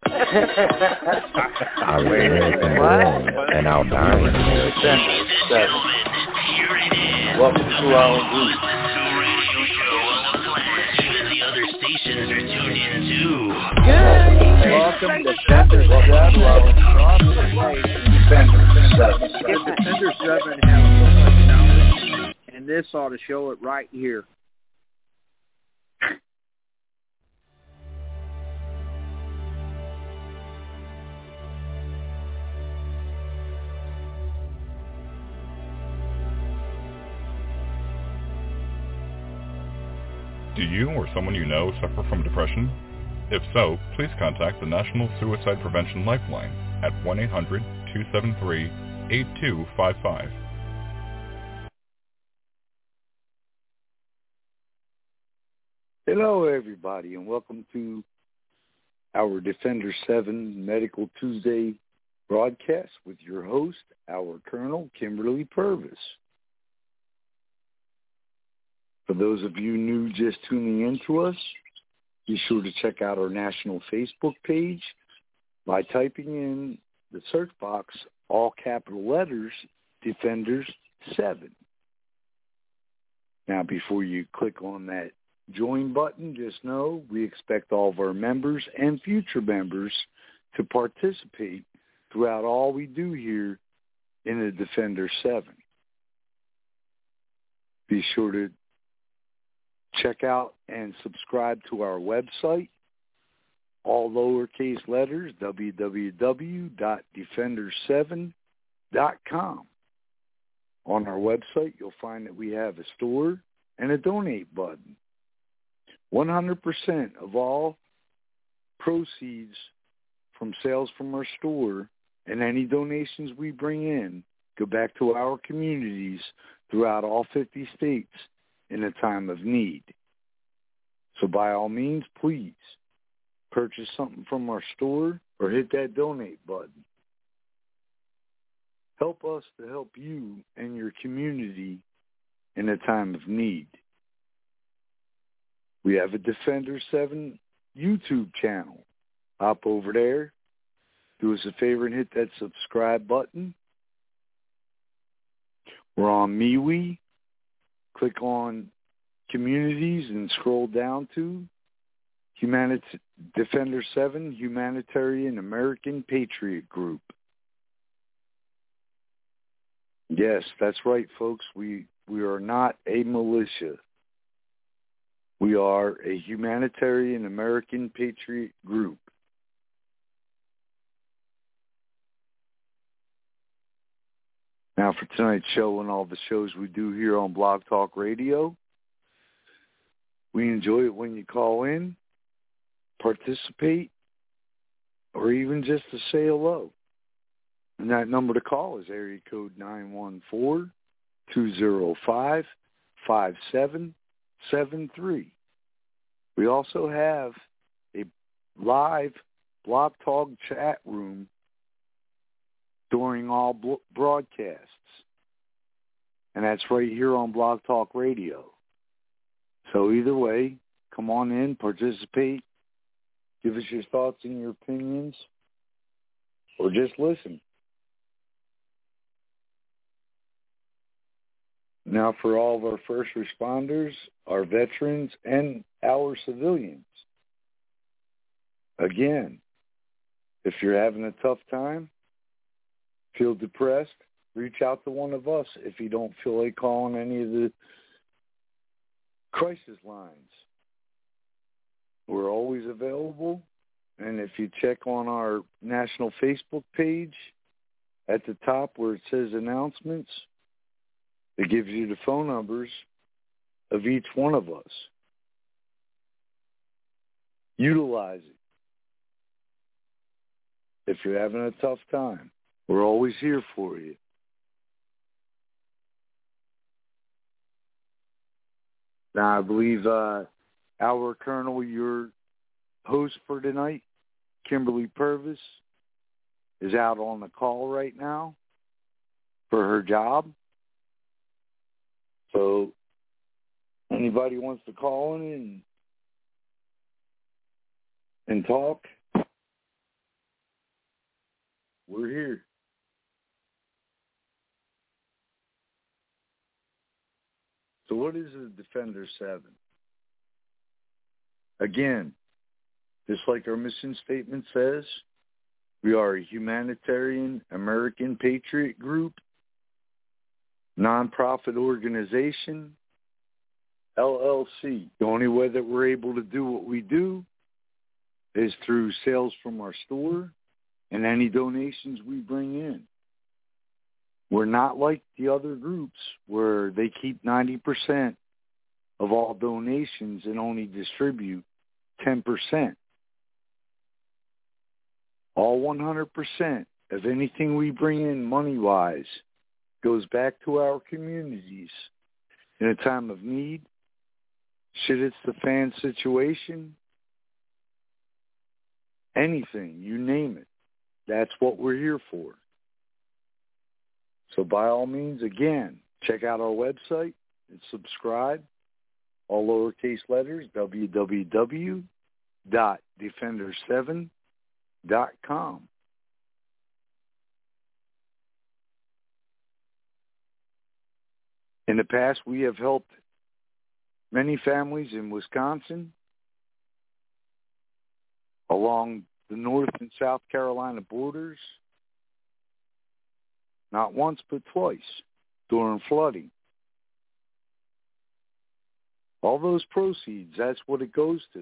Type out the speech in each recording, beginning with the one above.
I was American born and I'll die in American. Welcome to our group. Welcome to Defender 7. Defender 7 has so much knowledge, and this ought to show it right here. Do you or someone you know suffer from depression? If so, please contact the National Suicide Prevention Lifeline at 1-800-273-8255. Hello, everybody, and welcome to our Defender 7 Medical Tuesday broadcast with your host, our Colonel, Kimberly Purvis. For those of you new just tuning in to us, be sure to check out our national Facebook page by typing in the search box, all capital letters, Defenders 7. Now, before you click on that join button, just know we expect all of our members and future members to participate throughout all we do here in the Defender 7. Be sure to check out and subscribe to our website, all lowercase letters, www.defender7.com. On our website, you'll find that we have a store and a donate button. 100% of all proceeds from sales from our store and any donations we bring in go back to our communities throughout all 50 states in a time of need. So by all means, please purchase something from our store or hit that donate button. Help us to help you and your community in a time of need. We have a Defender 7 YouTube channel. Hop over there, do us a favor and hit that subscribe button. We're on MeWe. Click on Communities and scroll down to Defender 7 Humanitarian American Patriot Group. Yes, that's right, folks. We are not a militia. We are a humanitarian American Patriot Group. Now for tonight's show and all the shows we do here on Blog Talk Radio, we enjoy it when you call in, participate, or even just to say hello. And that number to call is area code 914-205-5773. We also have a live Blog Talk chat room during all broadcasts. And that's right here on Blog Talk Radio. So either way, come on in, participate, give us your thoughts and your opinions, or just listen. Now for all of our first responders, our veterans, and our civilians. Again, if you're having a tough time, feel depressed, reach out to one of us if you don't feel like calling any of the crisis lines. We're always available, and if you check on our national Facebook page, at the top where it says announcements, it gives you the phone numbers of each one of us. Utilize it. If you're having a tough time, we're always here for you. Now, I believe our Colonel, your host for tonight, Kimberly Purvis, is out on the call right now for her job. So anybody wants to call in and talk, we're here. So what is a Defender 7? Again, just like our mission statement says, we are a humanitarian American patriot group, nonprofit organization, LLC. The only way that we're able to do what we do is through sales from our store and any donations we bring in. We're not like the other groups where they keep 90% of all donations and only distribute 10%. All 100% of anything we bring in money-wise goes back to our communities in a time of need, shit hits the fan situation, anything, you name it. That's what we're here for. So by all means, again, check out our website and subscribe. All lowercase letters, www.defender7.com. In the past, we have helped many families in Wisconsin, along the North and South Carolina borders, not once but twice, during flooding. All those proceeds, that's what it goes to.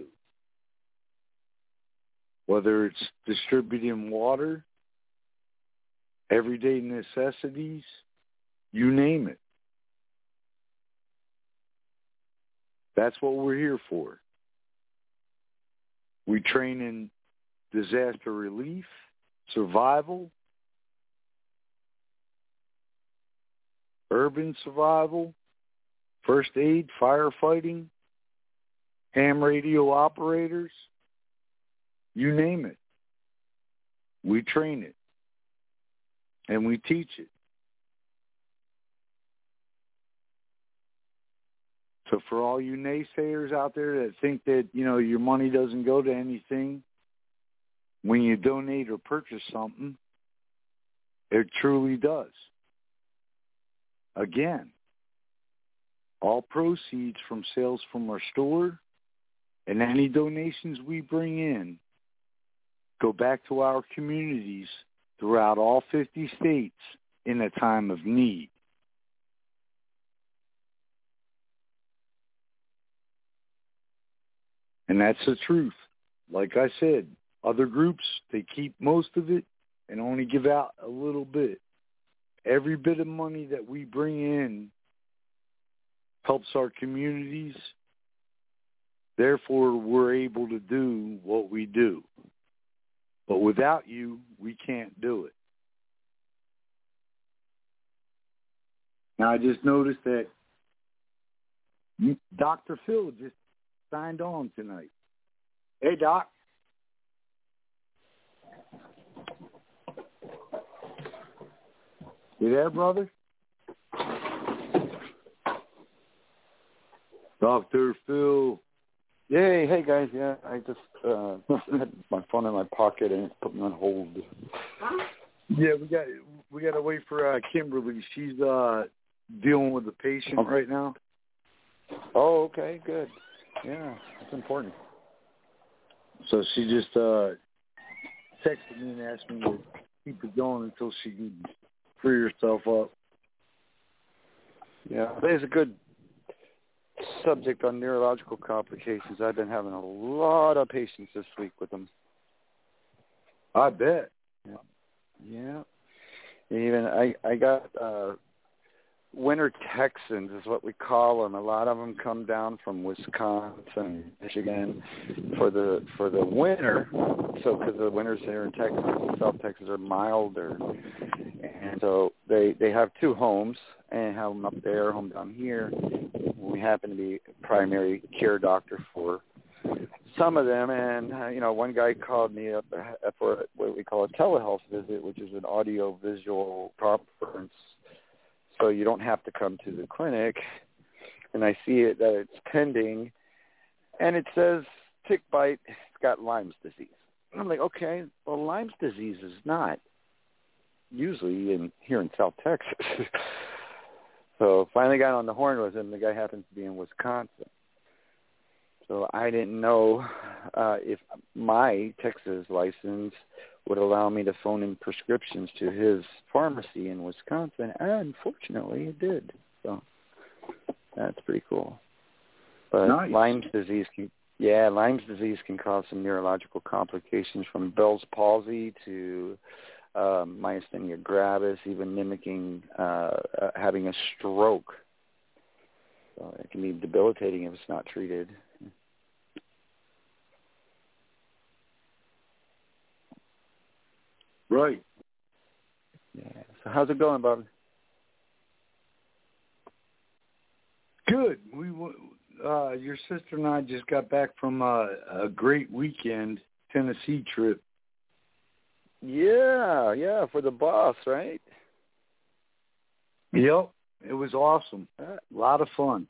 Whether it's distributing water, everyday necessities, you name it. That's what we're here for. We train in disaster relief, survival, urban survival, first aid, firefighting, ham radio operators, you name it. We train it, and we teach it. So for all you naysayers out there that think that, your money doesn't go to anything, when you donate or purchase something, it truly does. Again, all proceeds from sales from our store and any donations we bring in go back to our communities throughout all 50 states in a time of need. And that's the truth. Like I said, other groups, they keep most of it and only give out a little bit. Every bit of money that we bring in helps our communities. Therefore, we're able to do what we do. But without you, we can't do it. Now, I just noticed that Dr. Phil just signed on tonight. Hey, Doc. You there, brother? Dr. Phil. Yay, hey guys, yeah, I just had my phone in my pocket and it put me on hold. Yeah, we got to wait for Kimberly. She's dealing with a patient right now. Oh, okay, good. Yeah, that's important. So she just texted me and asked me to keep it going until she can free herself up. Yeah, there's a good subject on neurological complications. I've been having a lot of patients this week with them. I bet. Yeah. Even I got winter Texans is what we call them. A lot of them come down from Wisconsin, Michigan for the winter. So because the winters here in Texas, South Texas, are milder, and so they have two homes and have them up there, home down here. We happen to be a primary care doctor for some of them, and one guy called me up for what we call a telehealth visit, which is an audio-visual conference. So you don't have to come to the clinic, and I see it that it's pending, and it says tick bite, it's got Lyme's disease. And I'm like, okay, well, Lyme's disease is not usually here in South Texas. So finally got on the horn with him. The guy happens to be in Wisconsin. So I didn't know if my Texas license would allow me to phone in prescriptions to his pharmacy in Wisconsin, and fortunately it did. So that's pretty cool. But nice. Lyme's disease can cause some neurological complications, from Bell's palsy to myasthenia gravis, even mimicking having a stroke. So it can be debilitating if it's not treated. Right. Yeah. So how's it going, Bob? Good. Your sister and I just got back from a great weekend Tennessee trip. Yeah, for the boss, right? Yep. It was awesome. A lot of fun.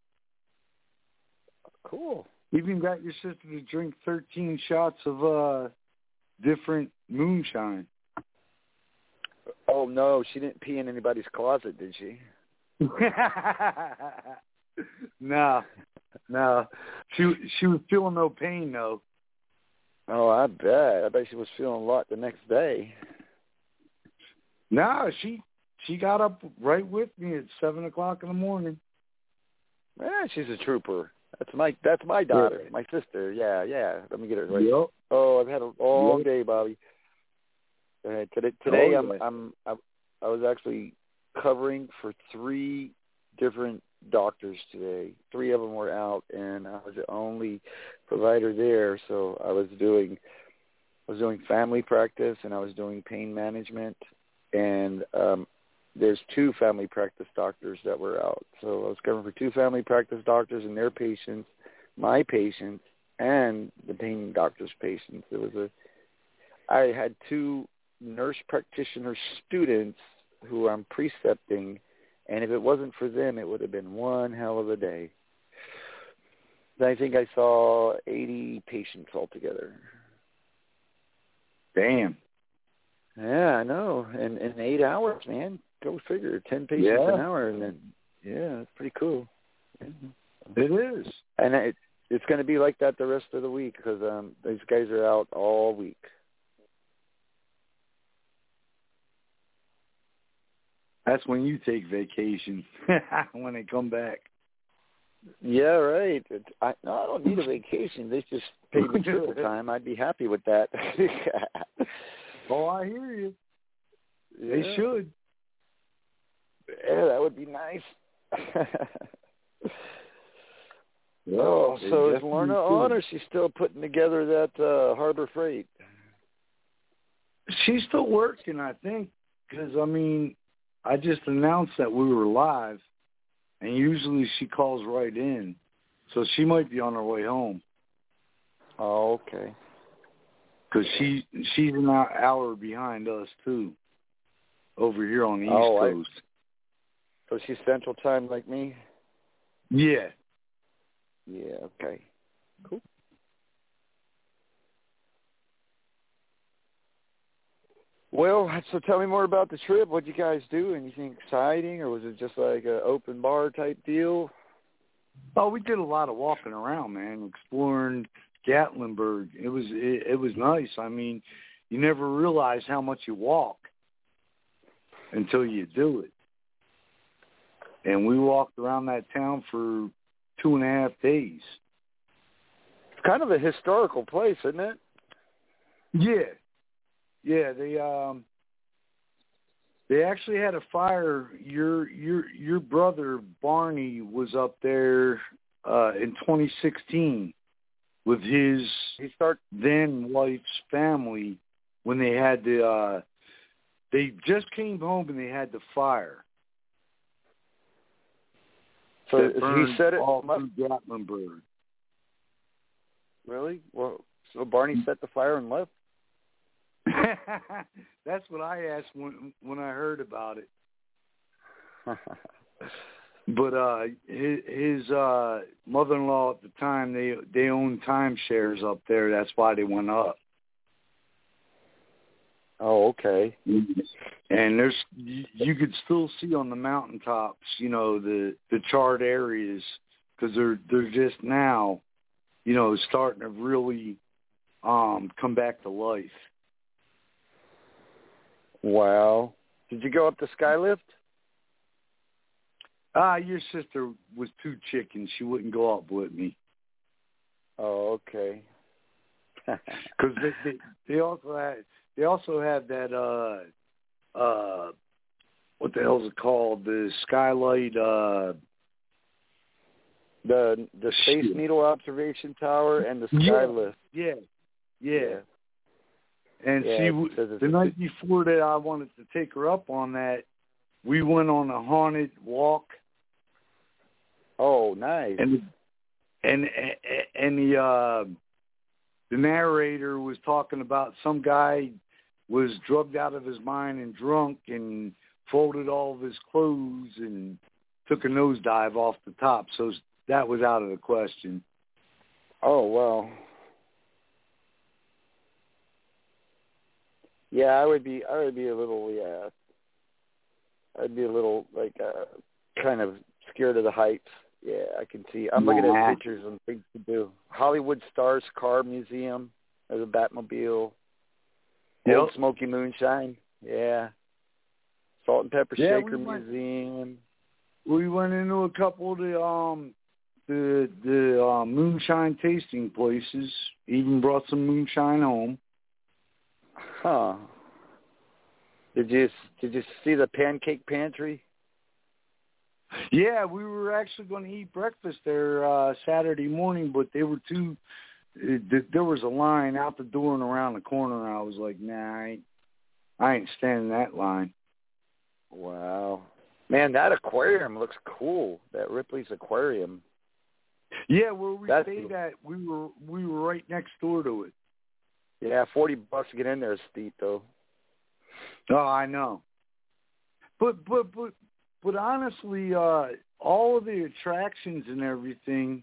Cool. Even got your sister to drink 13 shots of different moonshine. Oh, no, she didn't pee in anybody's closet, did she? No. She was feeling no pain, though. Oh, I bet she was feeling a lot the next day. No, she got up right with me at 7:00 in the morning. Yeah, she's a trooper. That's my daughter, my sister. Yeah. Let me get it right. Yep. Oh, I've had a long day, Bobby. Today I was actually covering for 3 different doctors today. 3 of them were out, and I was the only provider there. So I was doing family practice, and I was doing pain management, and there's 2 family practice doctors that were out. So I was covering for 2 family practice doctors and their patients, my patients, and the pain doctor's patients. I had 2 nurse practitioner students who I'm precepting, and if it wasn't for them, it would have been one hell of a day. I think I saw 80 patients altogether. Damn. Yeah, I know. And in 8 hours, man. Go figure. 10 patients an hour, and then it's pretty cool. Yeah. It is. And it's going to be like that the rest of the week because these guys are out all week. That's when you take vacation, when they come back. Yeah, right. I don't need a vacation. They just pay me travel time. I'd be happy with that. Oh, I hear you. Yeah. They should. Yeah, that would be nice. Well, so is Lorna on, or is she still putting together that Harbor Freight? She's still working, I think, because, I just announced that we were live, and usually she calls right in. So she might be on her way home. Oh, okay. Because she's an hour behind us, too, over here on the East Coast. So she's Central Time like me? Yeah. Yeah, okay. Cool. Well, so tell me more about the trip. What'd you guys do? Anything exciting, or was it just like an open bar type deal? Oh, we did a lot of walking around, man, exploring Gatlinburg. It was nice. You never realize how much you walk until you do it. And we walked around that town for 2.5 days. It's kind of a historical place, isn't it? Yeah. Yeah, they actually had a fire. Your brother Barney was up there in 2016 with his then wife's family when they had they just came home and they had the fire. So he said it all through Gatlinburg. Really? Well, so Barney set the fire and left? That's what I asked when I heard about it. But his mother-in-law at the time, they owned timeshares up there. That's why they went up. Oh, okay. And there's you could still see on the mountaintops, you know, the charred areas, because they're just now, you know, starting to really come back to life. Wow. Did you go up the Skylift? Your sister was too chicken. She wouldn't go up with me. Oh, okay. Because they also have that what the hell is it called? The Skylight. The Space Needle Observation Tower and the Skylift. Yeah. And the night before that, I wanted to take her up on that. We went on a haunted walk. Oh, nice. And the narrator was talking about some guy was drugged out of his mind and drunk and folded all of his clothes and took a nosedive off the top. So that was out of the question. Oh, well. Yeah, I would be a little, I'd be a little, like, kind of scared of the heights. Yeah, I can see. I'm looking at pictures and things to do. Hollywood Stars Car Museum. There's a Batmobile. Yep. Old Smoky Moonshine. Yeah. Salt and Pepper Shaker Museum. We went into a couple of the moonshine tasting places. Even brought some moonshine home. Huh. Did you see the Pancake Pantry? Yeah, we were actually going to eat breakfast there Saturday morning, but they were there was a line out the door and around the corner, and I was like, nah, I ain't standing that line. Wow. Man, that aquarium looks cool, that Ripley's Aquarium. Yeah, where we stayed at, we were right next door to it. Yeah, $40 to get in there is steep, though. Oh, I know. But honestly, all of the attractions and everything,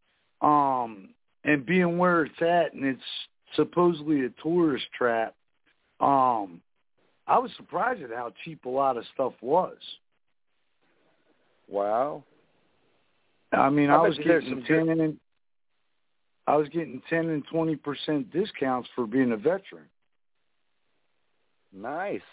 and being where it's at, and it's supposedly a tourist trap, I was surprised at how cheap a lot of stuff was. Wow. I mean, I was getting 10 and 20% discounts for being a veteran. Nice.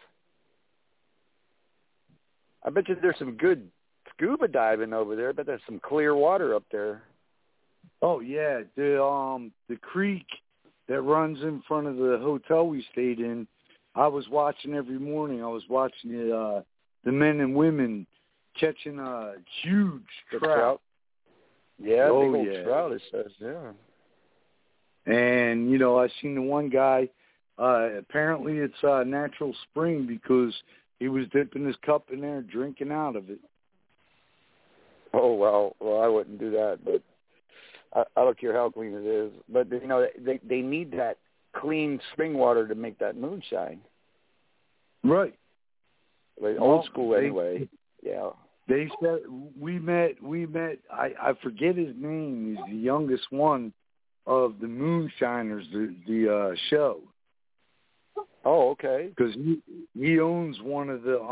I bet you there's some good scuba diving over there. I bet there's some clear water up there. Oh yeah, the creek that runs in front of the hotel we stayed in, I was watching every morning. I was watching the men and women catching a huge trout. Yeah, big old trout, it says, yeah. And, you know, I seen the one guy, apparently it's a natural spring because he was dipping his cup in there, drinking out of it. Oh, well, I wouldn't do that, but I don't care how clean it is. But, you know, they need that clean spring water to make that moonshine. Right. Like old school anyway. Yeah. They said we met. I forget his name. He's the youngest one of the Moonshiners, the show. Oh, okay. Because he owns one of the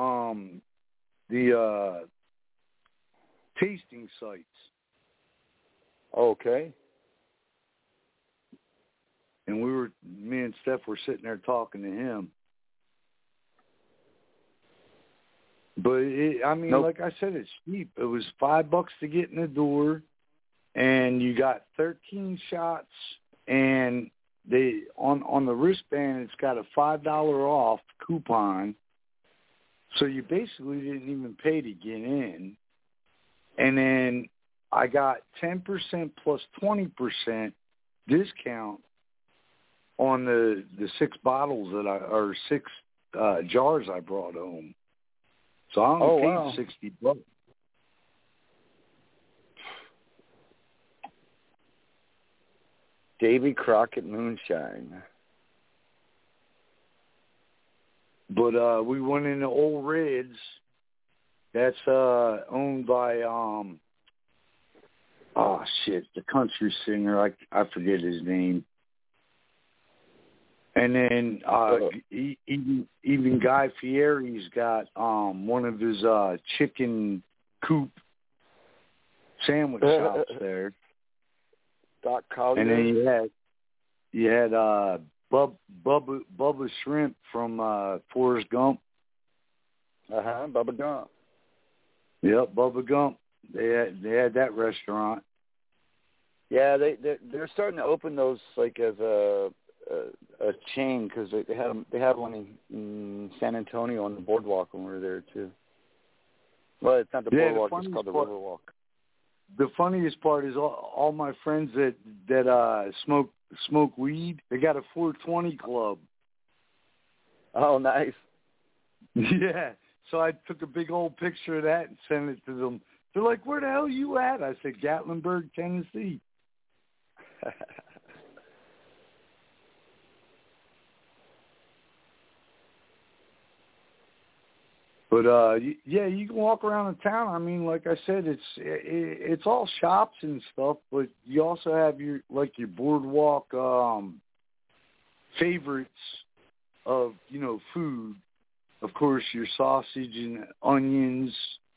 tasting sites. Okay. And me and Steph were sitting there talking to him. But like I said, it's cheap. It was $5 to get in the door, and you got 13 shots. And they on the wristband, it's got a $5 off coupon. So you basically didn't even pay to get in. And then I got 10% plus 20% discount on the 6 bottles or 6 jars I brought home. So I only paid $60. Davy Crockett Moonshine. But we went into Old Reds. That's owned by the country singer. I forget his name. And then even Guy Fieri's got one of his chicken coop sandwich shops there. Doc Collier. And then you had Bubba Shrimp from Forrest Gump. Bubba Gump. Yep, Bubba Gump. They had that restaurant. Yeah, they're starting to open those like as a chain because they had one in San Antonio on the boardwalk when we were there too. Well, it's not the boardwalk; it's called the Riverwalk. The funniest part is all my friends that smoke weed. They got a 420 club. Oh, nice. Yeah. So I took a big old picture of that and sent it to them. They're like, "Where the hell you at?" I said, "Gatlinburg, Tennessee." But yeah, you can walk around the town. I mean, like I said, it's all shops and stuff, but you also have your boardwalk favorites of food. Of course, your sausage and onions,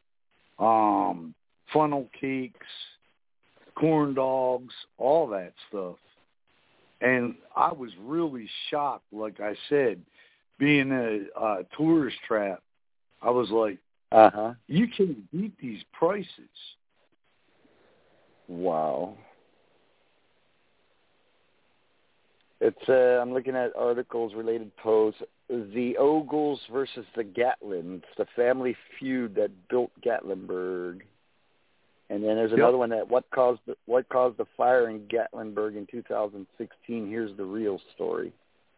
funnel cakes, corn dogs, all that stuff. And I was really shocked, like I said, being a tourist trap. I was like, you can't beat these prices. Wow. It's I'm looking at articles, related posts. The Ogles versus the Gatlins, the family feud that built Gatlinburg. And then there's another one that what caused the fire in Gatlinburg in 2016. Here's the real story.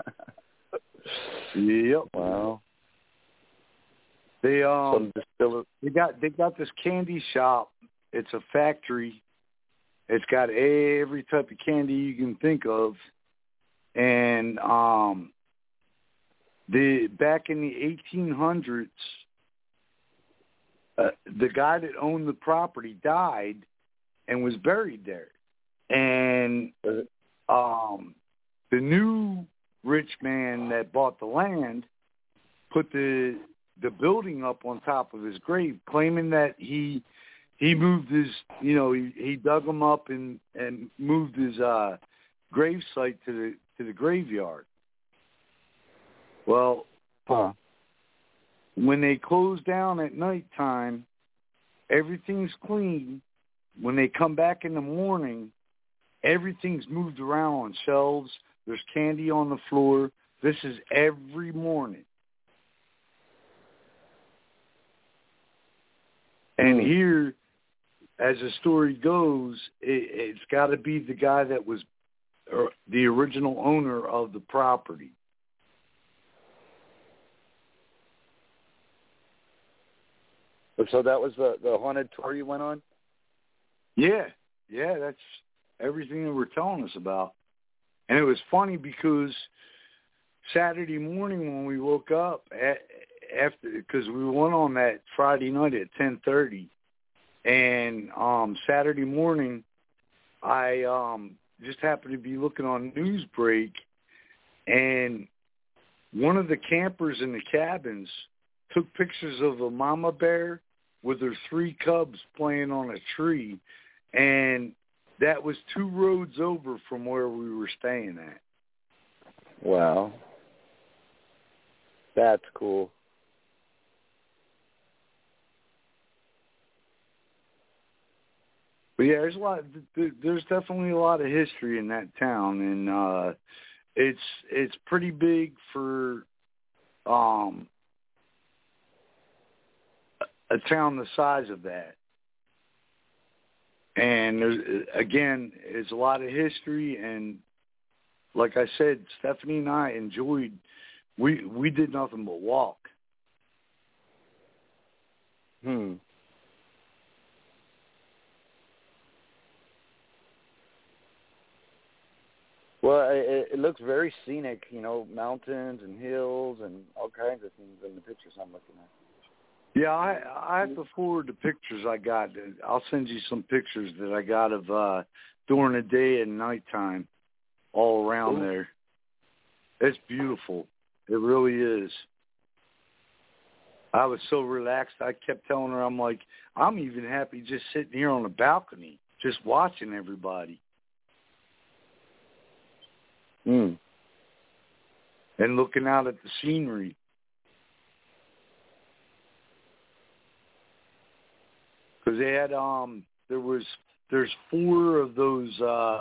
Yep. Wow. They got this candy shop. It's a factory. It's got every type of candy you can think of. And back in the 1800s, the guy that owned the property died and was buried there. And the new rich man that bought the land put the building up on top of his grave, claiming that he moved his, he dug him up and moved his grave site to the graveyard. Well, when they close down at nighttime, everything's clean. When they come back in the morning, everything's moved around on shelves. There's candy on the floor. This is every morning. And here, as the story goes, it's got to be the guy that was the original owner of the property. So that was the haunted tour you went on? Yeah, that's everything they were telling us about. And it was funny because Saturday morning when we woke up, because we went on that Friday night at 10:30, and Saturday morning I just happened to be looking on Newsbreak, and one of the campers in the cabins took pictures of a mama bear with her 3 cubs playing on a tree, and that was 2 roads over from where we were staying at. Wow. That's cool. But yeah, there's definitely a lot of history in that town, and it's pretty big for a town the size of that. And there's a lot of history, and like I said, Stephanie and I enjoyed. We did nothing but walk. Well, it looks very scenic, mountains and hills and all kinds of things in the pictures I'm looking at. Yeah, I have to forward the pictures I got. I'll send you some pictures that I got of during the day and nighttime all around there. It's beautiful. It really is. I was so relaxed. I kept telling her, I'm like, I'm even happy just sitting here on the balcony, just watching everybody. Mm. And looking out at the scenery. Because they had, there's 4 of those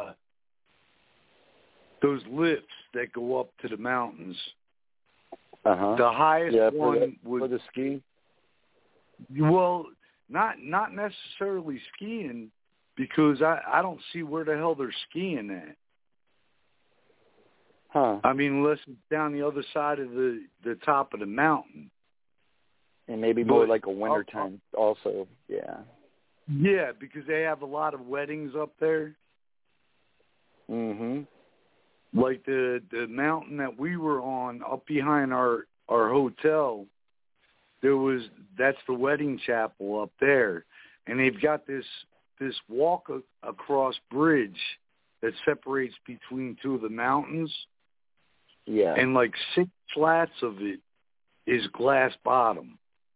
lifts that go up to the mountains. Uh-huh. The highest one for the ski? Well, not necessarily skiing, because I don't see where the hell they're skiing at. Huh. I mean, unless it's down the other side of the top of the mountain. And maybe more like a wintertime also, yeah. Yeah, because they have a lot of weddings up there. Mm-hmm. Like the mountain that we were on up behind our hotel, that's the wedding chapel up there. And they've got this walk across bridge that separates between 2 of the mountains. Yeah. And like 6 flats of it is glass bottom.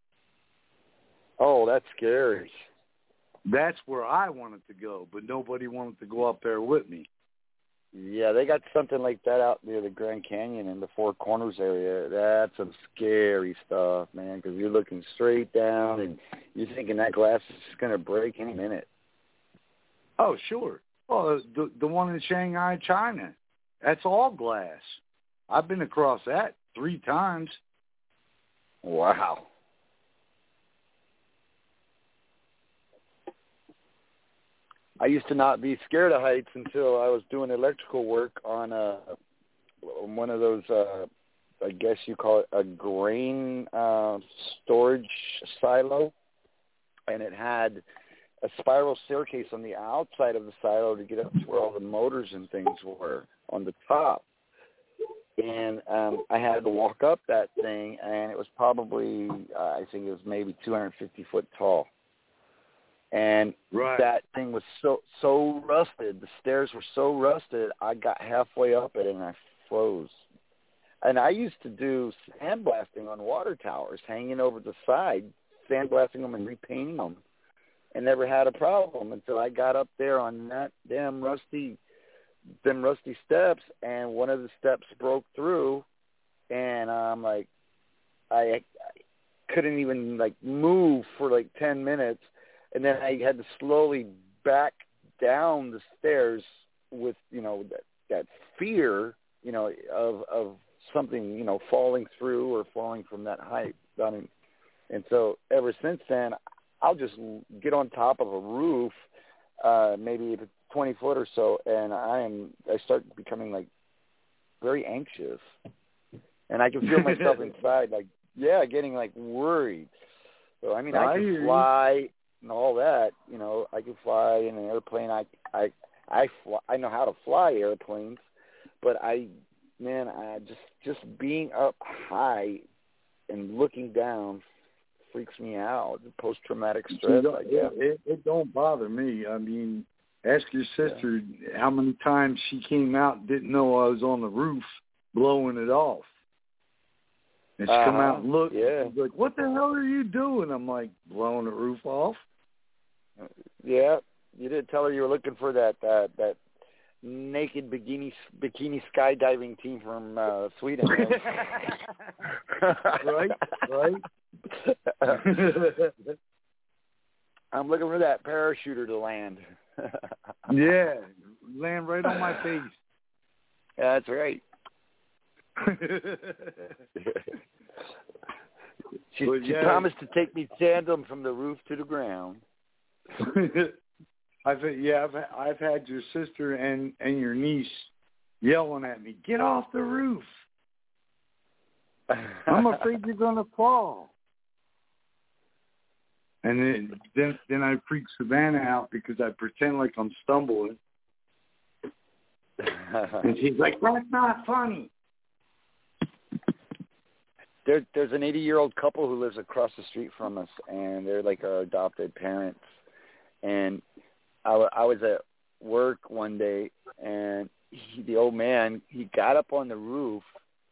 Oh, that's scary. That's where I wanted to go, but nobody wanted to go up there with me. Yeah, they got something like that out near the Grand Canyon in the Four Corners area. That's some scary stuff, man, because you're looking straight down and you're thinking that glass is going to break any minute. Oh, sure. Oh, the one in Shanghai, China, that's all glass. I've been across that 3 times. Wow. I used to not be scared of heights until I was doing electrical work on one of those, I guess you call it a grain storage silo, and it had a spiral staircase on the outside of the silo to get up to where all the motors and things were on the top. And I had to walk up that thing, and it was probably, I think it was maybe 250 foot tall. And that thing was so rusted. The stairs were so rusted, I got halfway up it and I froze. And I used to do sandblasting on water towers, hanging over the side, sandblasting them and repainting them, and never had a problem until I got up there on that damn rusty steps, and one of the steps broke through, and I'm like, I couldn't even like move for like 10 minutes. And then I had to slowly back down the stairs with, that fear, of something, falling through or falling from that height. And so ever since then, I'll just get on top of a roof, maybe 20 foot or so, and I start becoming like very anxious. And I can feel myself inside, like, getting like worried. So, I mean, I can fly and all that, I can fly in an airplane. I know how to fly airplanes, but just being up high and looking down freaks me out. Post-traumatic stress, I guess. It don't bother me. I mean, ask your sister how many times she came out and didn't know I was on the roof blowing it off. And she come out and look. Yeah. She's like, "What the hell are you doing?" I'm like, "Blowing the roof off." Yeah, you did tell her you were looking for that naked bikini skydiving team from Sweden. Right. I'm looking for that parachuter to land. Yeah, land right on my face. Yeah, that's right. She promised to take me tandem from the roof to the ground. I've had your sister and your niece yelling at me, "Get off the roof." I'm afraid you're going to fall. And then I freak Savannah out because I pretend like I'm stumbling. And she's like, "That's not funny." There's an 80-year-old couple who lives across the street from us, and they're like our adopted parents. And I was at work one day, and the old man, he got up on the roof,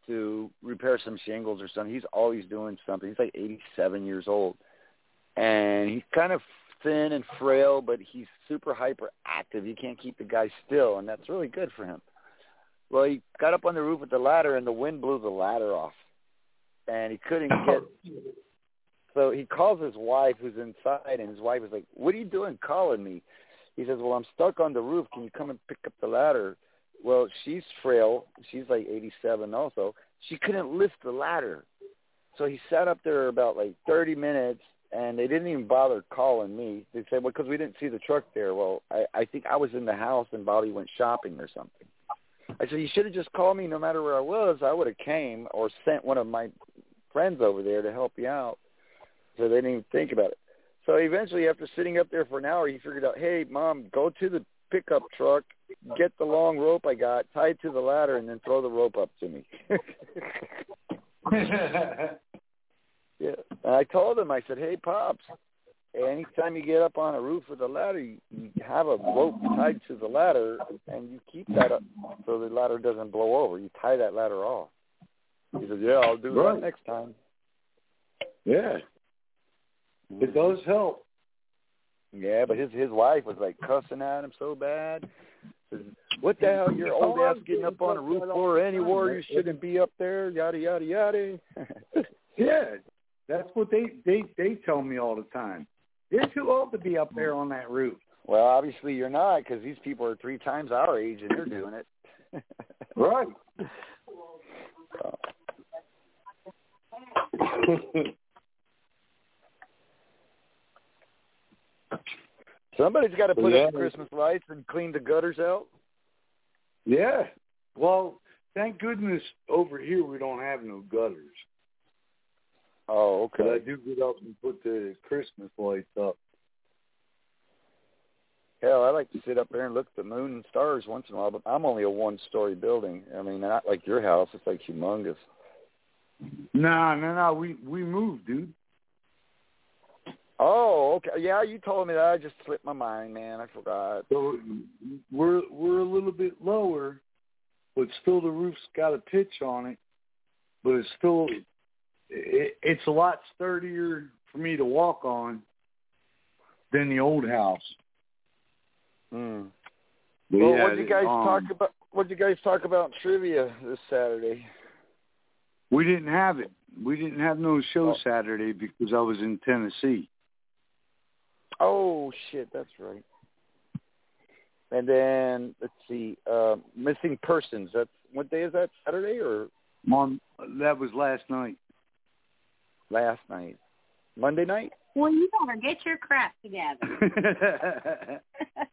to repair some shingles or something. He's always doing something. He's like 87 years old. And he's kind of thin and frail, but he's super hyperactive. You can't keep the guy still, and that's really good for him. Well, he got up on the roof with the ladder, and the wind blew the ladder off. And he couldn't get – so he calls his wife who's inside, and his wife is like, what are you doing calling me? He says, well, I'm stuck on the roof. Can you come and pick up the ladder? Well, she's frail. She's like 87 also. She couldn't lift the ladder. So he sat up there about like 30 minutes, and they didn't even bother calling me. They said, well, because we didn't see the truck there. Well, I think I was in the house, and Bobby went shopping or something. I said, you should have just called me no matter where I was. I would have came or sent one of my friends over there to help you out. So they didn't even think about it. So eventually, after sitting up there for an hour, he figured out, hey, Mom, go to the pickup truck, get the long rope I got, tie it to the ladder, and then throw the rope up to me. Yeah. And I told him, I said, hey, Pops, anytime you get up on a roof with a ladder, you have a rope tied to the ladder, and you keep that up so the ladder doesn't blow over. You tie that ladder off. He said, yeah, I'll do that next time. Yeah. It does help. Yeah, but his wife was like cussing at him so bad. Says, what the hell, your old ass getting up on a roof floor anywhere? You shouldn't be up there, yada, yada, yada. Yeah, that's what they tell me all the time. You're too old to be up there on that roof. Well, obviously you're not, because these people are 3 times our age and they're doing it. Right. Somebody's got to put up the Christmas lights and clean the gutters out. Yeah. Well, thank goodness over here we don't have no gutters. Oh, okay. But I do get up and put the Christmas lights up. Hell, I like to sit up there and look at the moon and stars once in a while, but I'm only a 1-story building. I mean, not like your house. It's like humongous. No. We moved, dude. Oh, okay. Yeah, you told me that. I just slipped my mind, man. I forgot. So we're a little bit lower, but still the roof's got a pitch on it. But it's still it's a lot sturdier for me to walk on than the old house. Mm. Well, what did you guys talk about? What did you guys talk about in trivia this Saturday? We didn't have it. We didn't have no show Saturday because I was in Tennessee. Oh, shit, that's right. And then, let's see, missing persons. That's what day is that, Saturday or? That was last night. Last night. Monday night? Well, you better get your crap together.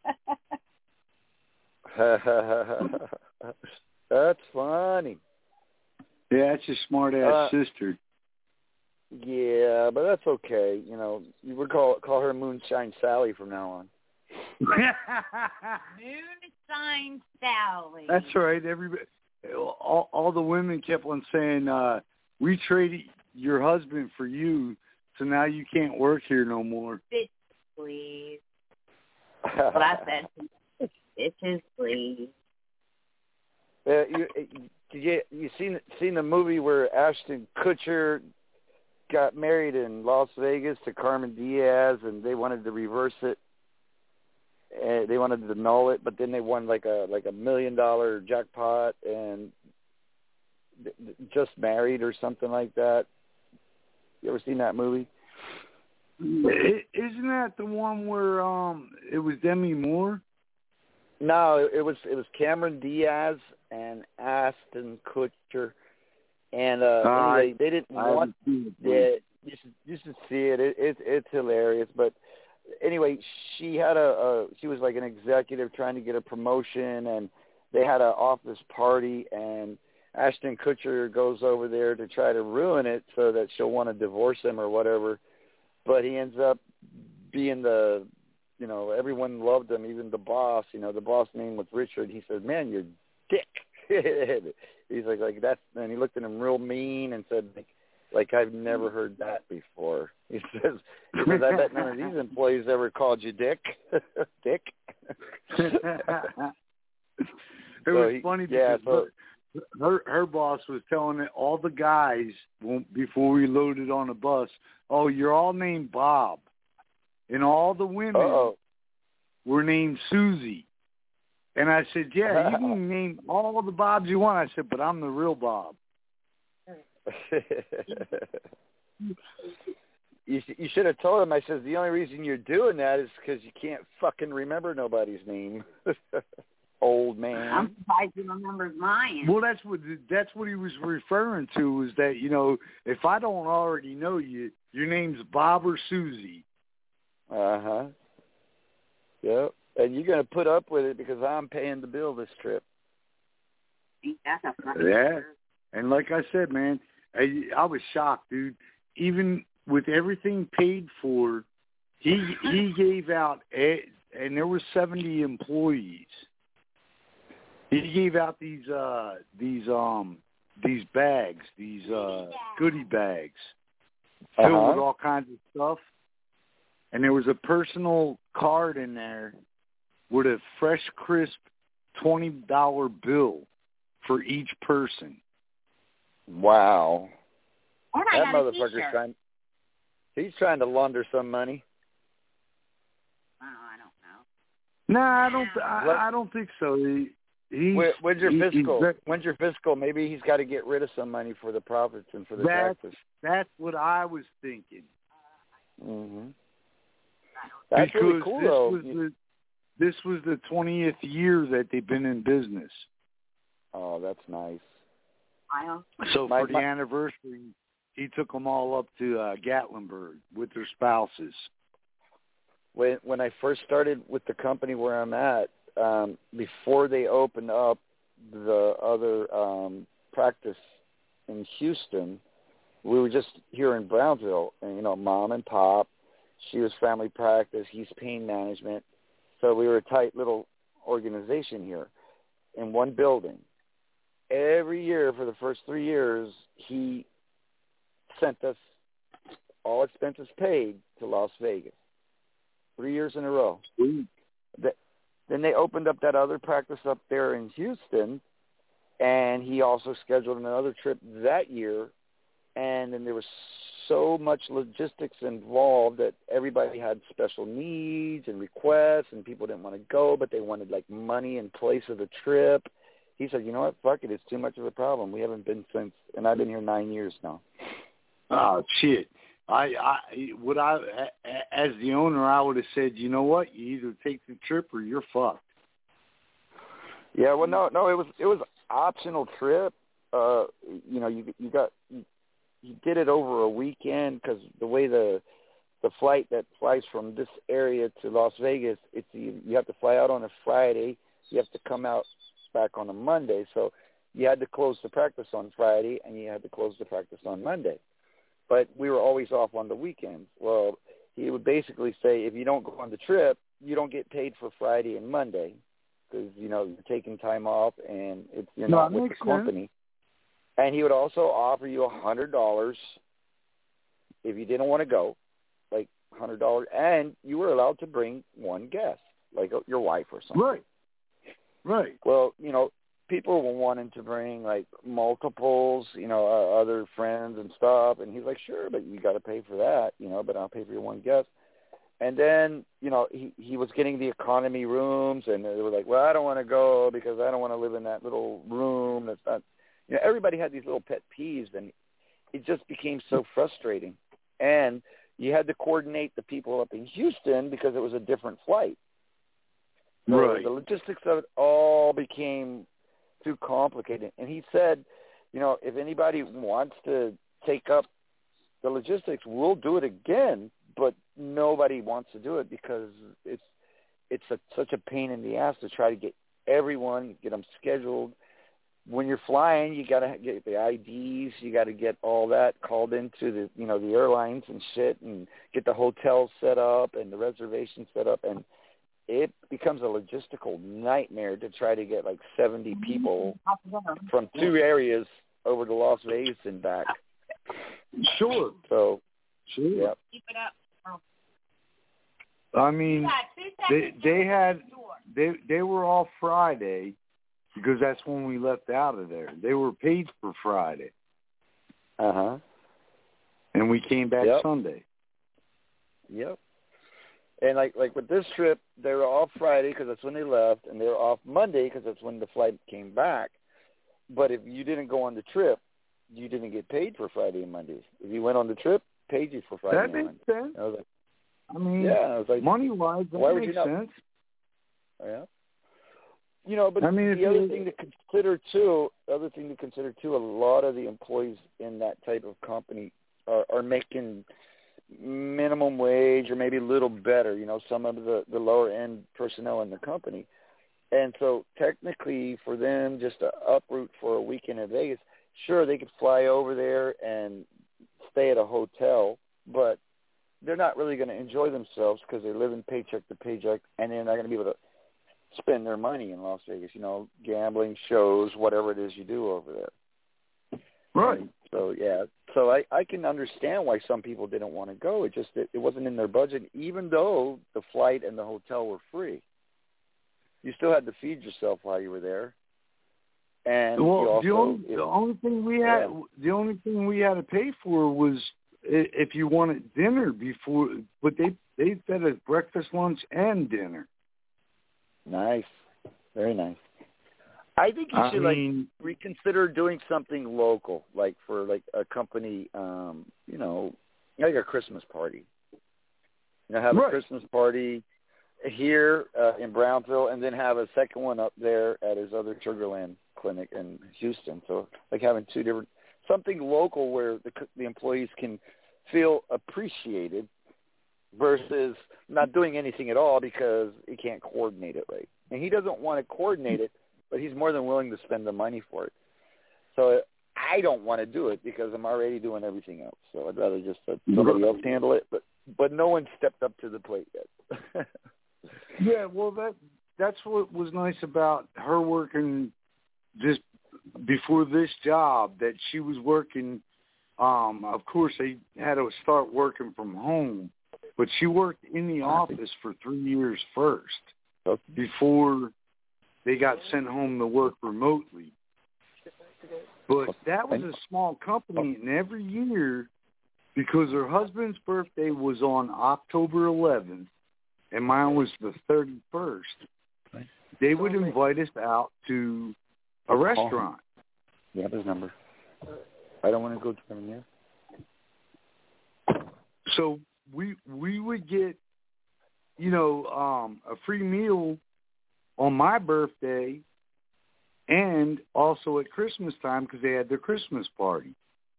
That's funny. Yeah, that's your smart-ass sister. Yeah, but that's okay. You know, you would call her Moonshine Sally from now on. Moonshine Sally. That's right. Everybody, all the women kept on saying, we traded your husband for you, so now you can't work here no more. Bitch, please. Well, I said, bitches, please. You seen the movie where Ashton Kutcher got married in Las Vegas to Carmen Diaz, and they wanted to reverse it, and they wanted to annul it, but then they won like a $1 million jackpot and just married or something like that. You ever seen that movie? Isn't that the one where it was Demi Moore? No, it was Cameron Diaz and Ashton Kutcher. And anyway, they didn't want it. You should see it. It's hilarious. But anyway, she was like an executive trying to get a promotion, and they had an office party, and Ashton Kutcher goes over there to try to ruin it so that she'll want to divorce him or whatever. But he ends up being everyone loved him, even the boss. The boss name was Richard. He said, "Man, you're dick." He's like that's, and he looked at him real mean and said, like I've never heard that before. He says, I bet none of these employees ever called you dick. Dick. It was funny because her boss was telling all the guys before we loaded on the bus, "Oh, you're all named Bob," and all the women were named Susie. And I said, "Yeah, you can name all the Bobs you want." I said, "But I'm the real Bob." You should have told him. I says the only reason you're doing that is because you can't fucking remember nobody's name. Old man. I'm surprised you remember mine. Well, that's what he was referring to, was that, you know, if I don't already know you, your name's Bob or Susie. Yep. And you're gonna put up with it because I'm paying the bill this trip. That's a funny Yeah. And like I said, man, I was shocked, dude. Even with everything paid for, he gave out, and there were 70 employees. He gave out these bags, these goodie bags filled with all kinds of stuff. And there was a personal card in there with a fresh, crisp $20 bill for each person. Wow. And that motherfucker's he's trying to launder some money. Oh, I don't know. No, I don't think so. When's your fiscal? When's your fiscal? Maybe he's got to get rid of some money for the profits and for the taxes. That's what I was thinking. Mm-hmm. That's really cool, though. This was the 20th year that they've been in business. Oh, that's nice. So for the anniversary, he took them all up to Gatlinburg with their spouses. When I first started with the company where I'm at, before they opened up the other practice in Houston, we were just here in Brownsville, and, you know, mom and pop. She was family practice. He's pain management. So we were a tight little organization here in one building. Every year for the first 3 years, he sent us all expenses paid to Las Vegas. 3 years in a row. Then they opened up that other practice up there in Houston, and he also scheduled another trip that year. And then there was so much logistics involved that everybody had special needs and requests, and people didn't want to go, but they wanted, like, money in place of the trip. He said, "You know what, fuck it, it's too much of a problem. We haven't been since," and I've been here 9 years now. Oh, shit. As the owner, I would have said, you know what, you either take the trip or you're fucked. Yeah, well, no, it was optional trip. You know, you did it over a weekend because the way the flight that flies from this area to Las Vegas, you have to fly out on a Friday, you have to come out back on a Monday, so you had to close the practice on Friday and you had to close the practice on Monday. But we were always off on the weekends. Well, he would basically say, if you don't go on the trip, you don't get paid for Friday and Monday because, you know, you're taking time off and you're not with the company. And he would also offer you $100 if you didn't want to go, like $100, and you were allowed to bring one guest, like your wife or something. Right. Well, you know, people were wanting to bring, like, multiples, you know, other friends and stuff. And he's like, sure, but you got to pay for that, you know, but I'll pay for your one guest. And then, you know, he was getting the economy rooms, and they were like, well, I don't want to go because I don't want to live in that little room. That's not, you know, everybody had these little pet peeves, and it just became so frustrating. And you had to coordinate the people up in Houston because it was a different flight. So right. The logistics of it all became too complicated. And he said, you know, if anybody wants to take up the logistics, we'll do it again, but nobody wants to do it because it's such a pain in the ass to try to get everyone, get them scheduled. When you're flying, you got to get the IDs, you got to get all that called into the, you know, the airlines and shit, and get the hotels set up and the reservations set up, and it becomes a logistical nightmare to try to get like 70 people from 2 areas over to Las Vegas and back. Sure. So, sure. Yeah. Keep it up. I mean, they were all Friday because that's when we left out of there. They were paid for Friday. Uh-huh. And we came back Sunday. Yep. And like with this trip, they were off Friday because that's when they left, and they were off Monday because that's when the flight came back. But if you didn't go on the trip, you didn't get paid for Friday and Monday. If you went on the trip, paid you for Friday and Monday. That makes sense. I was like, I mean, I was like, money-wise, that makes sense. Yeah. You know, but I mean, the other thing to consider too, a lot of the employees in that type of company are making minimum wage or maybe a little better, you know, some of the lower end personnel in the company. And so technically for them just to uproot for a weekend in Vegas, sure, they could fly over there and stay at a hotel, but they're not really going to enjoy themselves because they're living paycheck to paycheck, and they're not going to be able to spend their money in Las Vegas, you know, gambling, shows, whatever it is you do over there. Right. And so, so I can understand why some people didn't want to go. It just it wasn't in their budget, even though the flight and the hotel were free. You still had to feed yourself while you were there. And well, the only thing we had to pay for was if you wanted dinner before, but they fed us breakfast, lunch, and dinner. Nice, very nice. I think you should reconsider doing something local, like for like a company, you know, like a Christmas party. You know, have a Christmas party here in Brownsville, and then have a second one up there at his other Sugarland clinic in Houston. So like having two different, something local where the employees can feel appreciated versus not doing anything at all because he can't coordinate it right. And he doesn't want to coordinate it, but he's more than willing to spend the money for it. So I don't want to do it because I'm already doing everything else. So I'd rather just let somebody else handle it. But no one stepped up to the plate yet. Yeah, well, that's what was nice about her working just before this job, that she was working. Of course, they had to start working from home, but she worked in the office for 3 years first before they got sent home to work remotely. But that was a small company, and every year, because her husband's birthday was on October 11th, and mine was the 31st, they would invite us out to a restaurant. You have his number. I don't want to go to him yet. So we would get, you know, a free meal on my birthday and also at Christmas time because they had their Christmas party.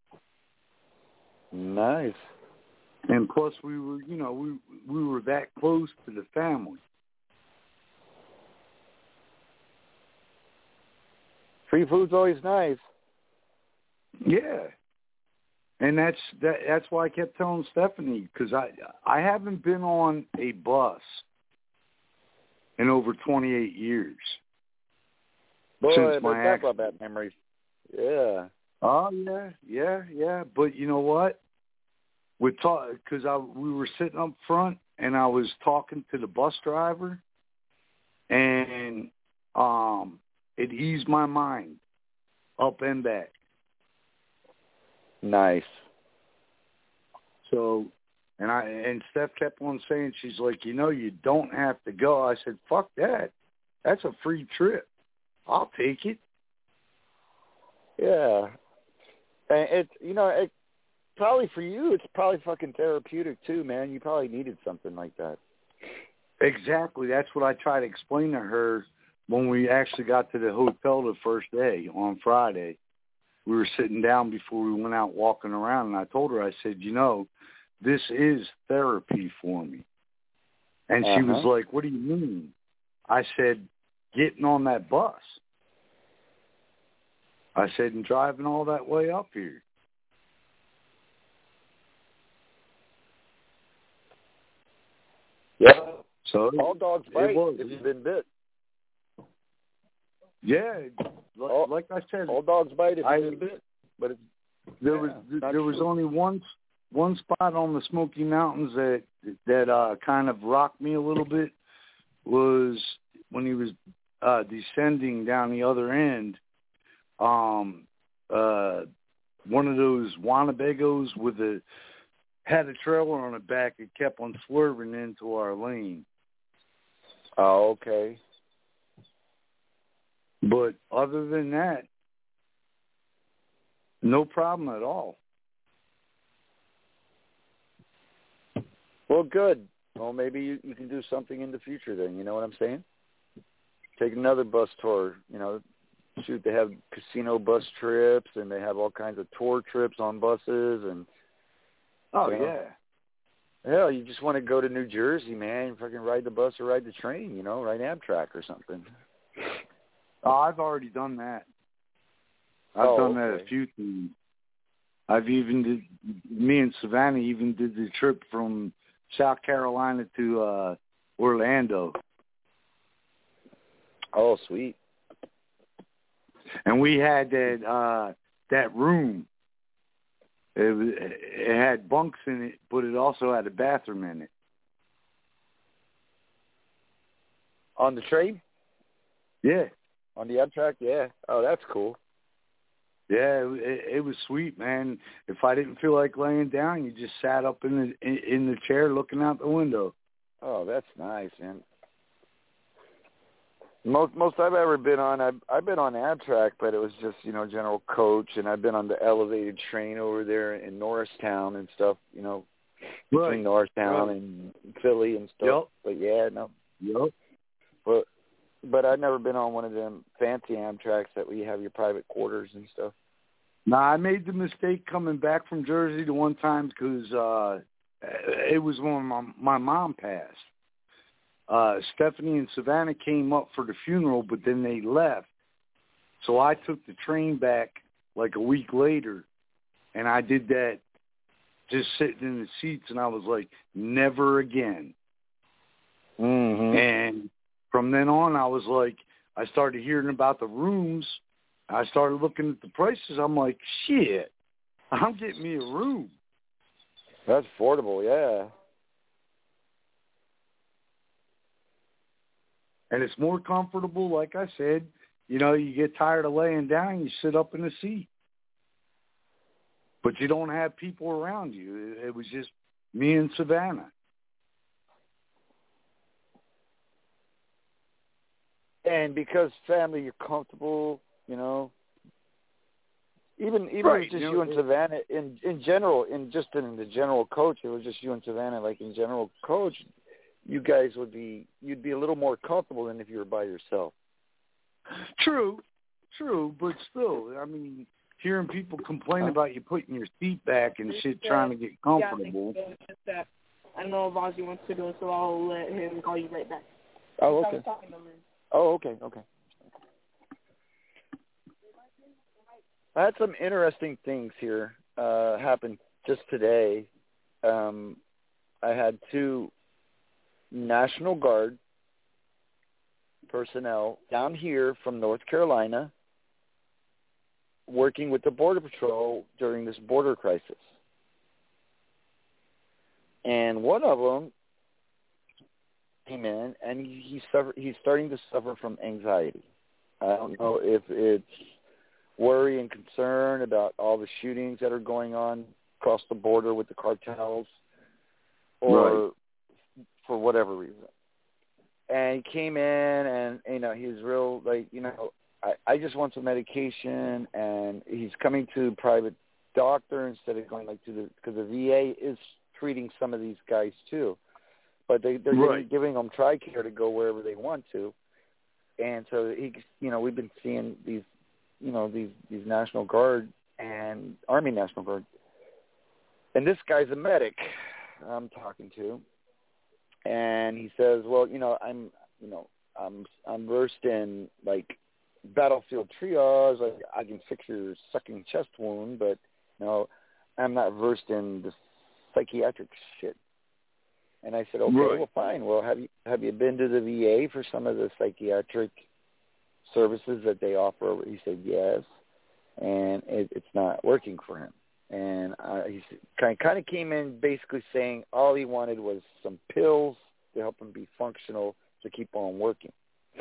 Nice. And plus we were, you know, we were that close to the family. Free food's always nice. Yeah. And that's why I kept telling Stephanie, because I haven't been on a bus in over 28 years. Boy, since my talk about bad memories. Yeah. Oh, yeah. But you know what? Because we were sitting up front, and I was talking to the bus driver, and it eased my mind up and back. Nice. So, and Steph kept on saying, she's like, you know, you don't have to go. I said, fuck that. That's a free trip. I'll take it. Yeah. And it's, you know, it probably for you, it's probably fucking therapeutic too, man. You probably needed something like that. Exactly. That's what I tried to explain to her when we actually got to the hotel the first day on Friday. We were sitting down before we went out walking around, and I told her, I said, you know, this is therapy for me. And she was like, what do you mean? I said, getting on that bus. I said, and driving all that way up here. Yeah. So all dogs bite if you've been bit. Yeah, like I said, all dogs bite if you've been bit. But there was only one spot on the Smoky Mountains that kind of rocked me a little bit, was when he was descending down the other end, one of those Wannabagos had a trailer on the back. It kept on swerving into our lane. Oh, okay. But other than that, no problem at all. Well, good. Well, maybe you can do something in the future then. You know what I'm saying? Take another bus tour. You know, shoot, they have casino bus trips, and they have all kinds of tour trips on buses. And Oh, you know, yeah. hell, you just want to go to New Jersey, man. Fucking ride the bus or ride the train, you know, ride Amtrak or something. Oh, I've already done that. I've done that a few times. Me and Savannah even did the trip from South Carolina to Orlando. Oh, sweet. And we had that room. It had bunks in it, but it also had a bathroom in it. On the train? Yeah. On the Amtrak? Yeah. Oh, that's cool. Yeah, it was sweet, man. If I didn't feel like laying down, you just sat up in the chair looking out the window. Oh, that's nice, man. Most I've ever been on, I've been on Amtrak, but it was just, you know, general coach, and I've been on the elevated train over there in Norristown and stuff, you know, between Norristown and Philly and stuff. Yep. But yeah, no. Yep. But I've never been on one of them fancy Amtraks that where you have your private quarters and stuff. No, I made the mistake coming back from Jersey the one time because it was when my mom passed. Stephanie and Savannah came up for the funeral, but then they left. So I took the train back like a week later, and I did that just sitting in the seats, and I was like, never again. Mm-hmm. And from then on, I was like, I started hearing about the rooms. I started looking at the prices. I'm like, shit, I'm getting me a room. That's affordable, yeah. And it's more comfortable, like I said. You know, you get tired of laying down, you sit up in the seat. But you don't have people around you. It was just me and Savannah. And because family, you're comfortable, you know. Even right. just you and Savannah in general, in the general coach, it was just you and Savannah, like in general coach, you guys you'd be a little more comfortable than if you were by yourself. True, but still, I mean, hearing people complain about you putting your seat back and shit, trying to get comfortable. Yeah, I don't know if Ozzy wants to go, so I'll let him call you right back. Oh, okay. Oh, okay. I had some interesting things here happen just today. I had 2 National Guard personnel down here from North Carolina working with the Border Patrol during this border crisis. And one of them came in, and he's starting to suffer from anxiety. I don't know if it's worry and concern about all the shootings that are going on across the border with the cartels, or for whatever reason. And he came in, and, you know, he's real, like, you know, I just want some medication, and he's coming to a private doctor instead of going, like, because the VA is treating some of these guys, too. But they're giving them TRICARE to go wherever they want to. And so, we've been seeing these, these National Guard and Army National Guard. And this guy's a medic I'm talking to. And he says, well, I'm versed in, like, battlefield triage. Like, I can fix your sucking chest wound, but, I'm not versed in the psychiatric shit. And I said, okay, well, fine. Well, have you been to the VA for some of the psychiatric services that they offer? He said, yes. And it's not working for him. And he kind of came in basically saying all he wanted was some pills to help him be functional to keep on working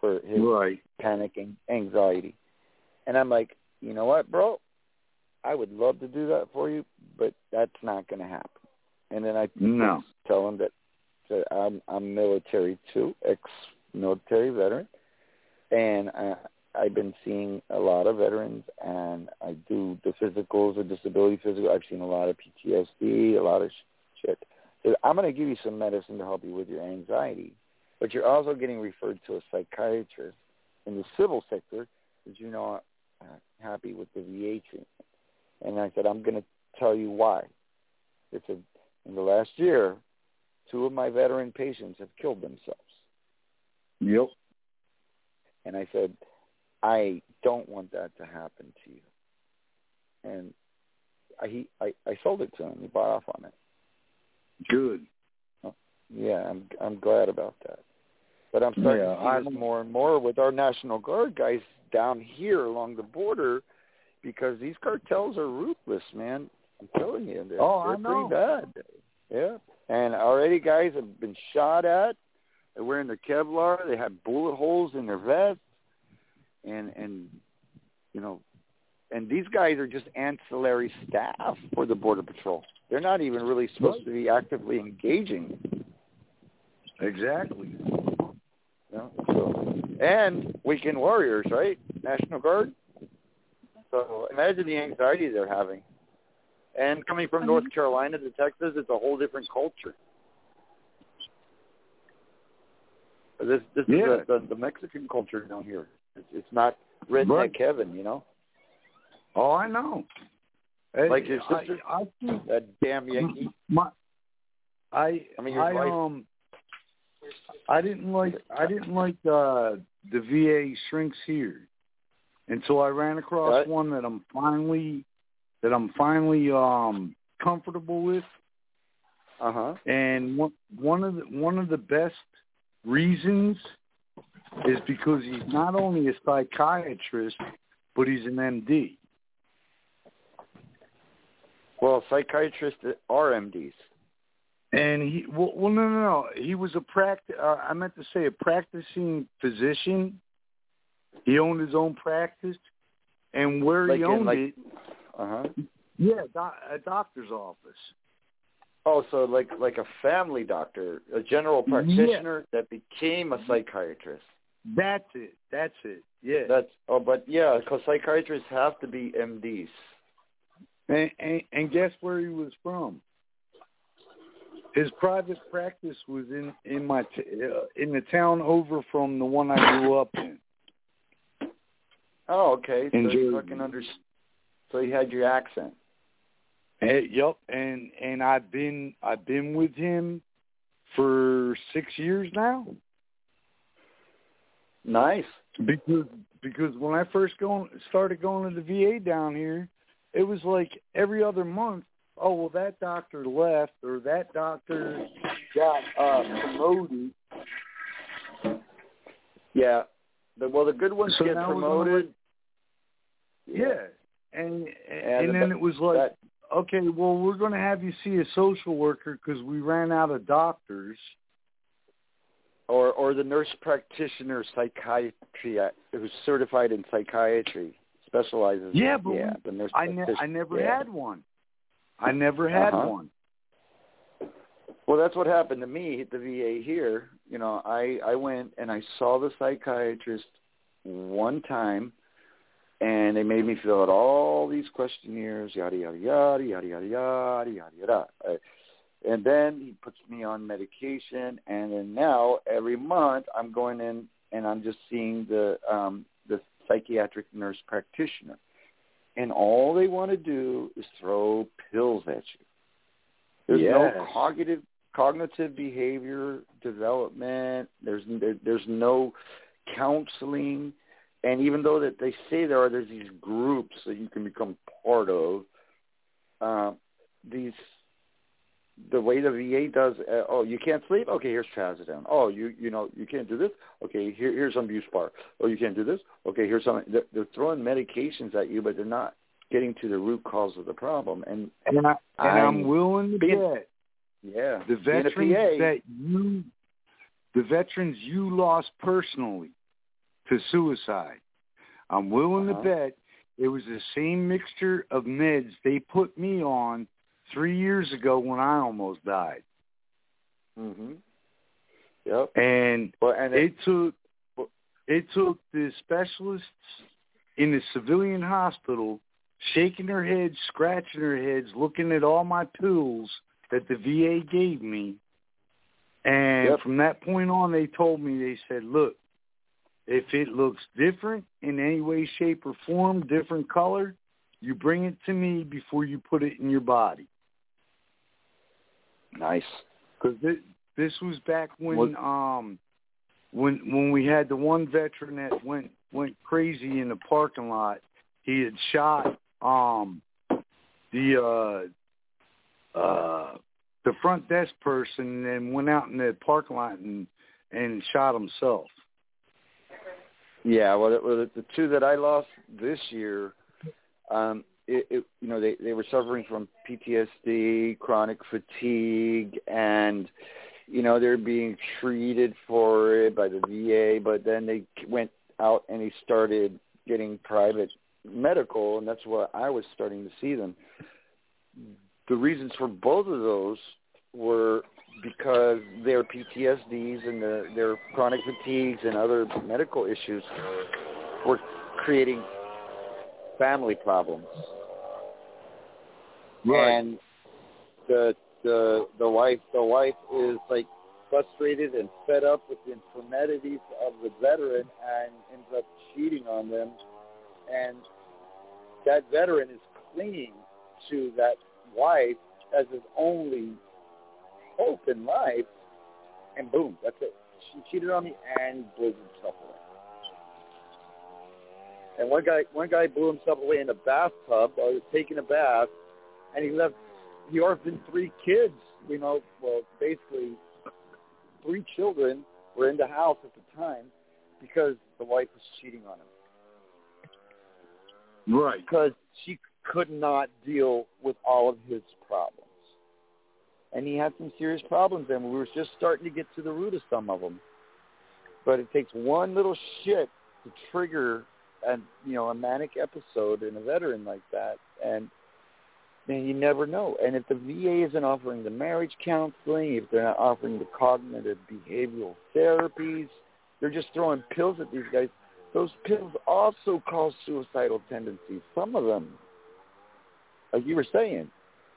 for his panic and anxiety. And I'm like, you know what, bro? I would love to do that for you, but that's not going to happen. And then I tell him that I'm military too, ex-military veteran, and I've been seeing a lot of veterans, and I do the physicals or disability physical. I've seen a lot of PTSD, a lot of shit. So I'm going to give you some medicine to help you with your anxiety, but you're also getting referred to a psychiatrist in the civil sector because you're not happy with the VA treatment. And I said, I'm going to tell you why. It said, in the last year, 2 of my veteran patients have killed themselves. Yep. And I said, I don't want that to happen to you. And I sold it to him. He bought off on it. Good. Yeah, I'm glad about that. But I'm starting to see this more and more with our National Guard guys down here along the border, because these cartels are ruthless, man. I'm telling you, they're pretty bad. Yeah. And already guys have been shot at. They're wearing their Kevlar. They have bullet holes in their vests. And you know, and these guys are just ancillary staff for the Border Patrol. They're not even really supposed to be actively engaging. Exactly. So, and weekend warriors, right? National Guard. So imagine the anxiety they're having. And coming from North Carolina to Texas, it's a whole different culture. This is the Mexican culture down here. It's not redneck heaven, you know. Oh, I know. Like your sister, that damn Yankee. I didn't like the VA shrinks here until I ran across one that I'm finally comfortable with. And one of the best reasons is because he's not only a psychiatrist, but he's an MD. Well, psychiatrists are MDs. And no. He was a practicing physician. He owned his own practice, and where he owned it, a doctor's office. Oh, so like a family doctor, a general practitioner that became a psychiatrist. That's it. Yeah. Because psychiatrists have to be MDs. And guess where he was from? His private practice was in the town over from the one I grew up in. Oh, okay. So you fucking so he had your accent. Yep, and I've been with him for 6 years now. Nice. Because when I first started going to the VA down here, it was like every other month. Oh, well, that doctor left, or that doctor got promoted. Yeah. The good ones get promoted. And then it was like, okay, well, we're going to have you see a social worker because we ran out of doctors. Or the nurse practitioner psychiatry who's certified in psychiatry specializes. Yeah, but the nurse I never had one. I never had one. Well, that's what happened to me at the VA here. You know, I went and I saw the psychiatrist one time, and they made me fill out all these questionnaires, yada, yada, yada, yada, yada, yada, yada, yada. And then he puts me on medication, and then now every month I'm going in and I'm just seeing the psychiatric nurse practitioner. And all they want to do is throw pills at you. There's no cognitive behavior development. There's no counseling. And even though that they say there's these groups that you can become part of, the way the VA does, you can't sleep? Okay, here's Trazodone. Oh, you can't do this? Okay, here's some Buspar. Oh, you can't do this? Okay, here's something. They're throwing medications at you, but they're not getting to the root cause of the problem. And I'm willing to bet. Yeah. The veterans you lost personally, to suicide. I'm willing to bet it was the same mixture of meds they put me on 3 years ago when I almost died. Mm-hmm. Yep. And it took the specialists in the civilian hospital shaking their heads, scratching their heads, looking at all my pills that the VA gave me. And from that point on, they told me, they said, look, if it looks different in any way, shape, or form, different color, you bring it to me before you put it in your body. Nice. Because this was back when we had the one veteran that went crazy in the parking lot. He had shot the front desk person and then went out in the parking lot and shot himself. Yeah, well, the two that I lost this year, they were suffering from PTSD, chronic fatigue, and they're being treated for it by the VA. But then they went out and they started getting private medical, and that's where I was starting to see them. The reasons for both of those were because their PTSDs and their chronic fatigues and other medical issues were creating family problems. Right. And the wife is like frustrated and fed up with the infirmities of the veteran and ends up cheating on them. And that veteran is clinging to that wife as his only hope in life, and boom, that's it. She cheated on me and blew himself away. And one guy blew himself away in a bathtub while he was taking a bath, and he orphaned 3 kids. Basically 3 children were in the house at the time because the wife was cheating on him. Right. Because she could not deal with all of his problems. And he had some serious problems, and we were just starting to get to the root of some of them. But it takes one little shit to trigger a manic episode in a veteran like that, and you never know. And if the VA isn't offering the marriage counseling, if they're not offering the cognitive behavioral therapies, they're just throwing pills at these guys. Those pills also cause suicidal tendencies, some of them, like you were saying.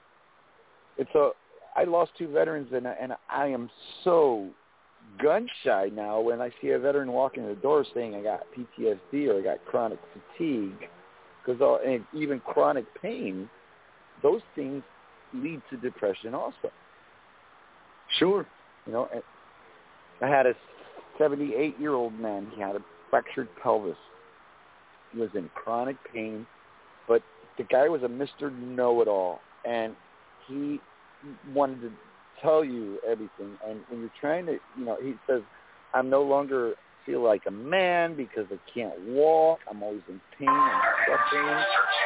I lost 2 veterans, and I am so gun-shy now when I see a veteran walk in the door saying I got PTSD or I got chronic fatigue, and even chronic pain. Those things lead to depression also. Sure. I had a 78-year-old man. He had a fractured pelvis. He was in chronic pain, but the guy was a Mr. Know-it-all, and he wanted to tell you everything. And when you're trying to, he says, I'm no longer feel like a man because I can't walk. I'm always in pain and suffering.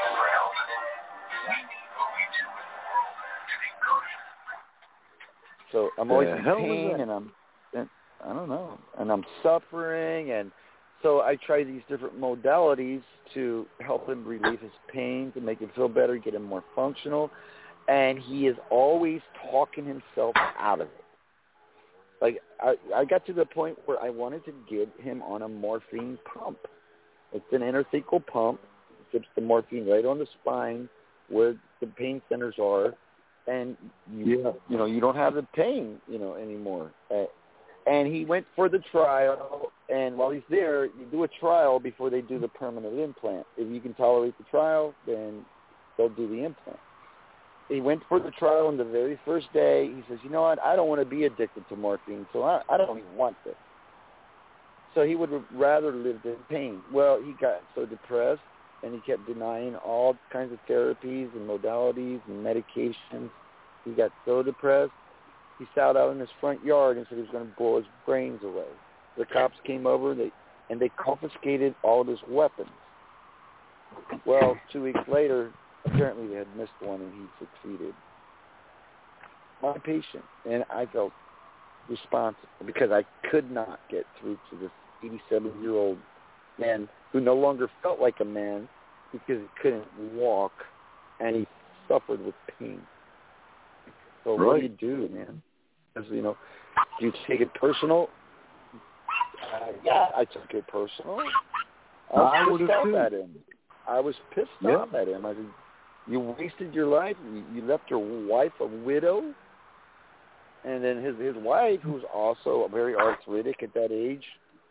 So I'm always in pain, and I'm suffering, and so I try these different modalities to help him relieve his pain, to make him feel better, get him more functional, and he is always talking himself out of it. Like I got to the point where I wanted to get him on a morphine pump. It's an intrathecal pump. It gives the morphine right on the spine where the pain centers are. And you don't have the pain, anymore. And he went for the trial, and while he's there, you do a trial before they do the permanent implant. If you can tolerate the trial, then they'll do the implant. He went for the trial, and the very first day, he says, you know what, I don't want to be addicted to morphine, so I don't even want this. So he would rather live in pain. Well, he got so depressed, and he kept denying all kinds of therapies and modalities and medications. He got so depressed, he sat out in his front yard and said he was going to blow his brains away. The cops came over, and they confiscated all of his weapons. Well, 2 weeks later, apparently they had missed one, and he succeeded. My patient, and I felt responsible because I could not get through to this 87-year-old man who no longer felt like a man because he couldn't walk and he suffered with pain. So what do you do, man? Because, do you take it personal? Yeah, I took it personal. I was pissed off at him. I was pissed off at him. I said, you wasted your life. You left your wife a widow. And then his wife, who was also very arthritic at that age,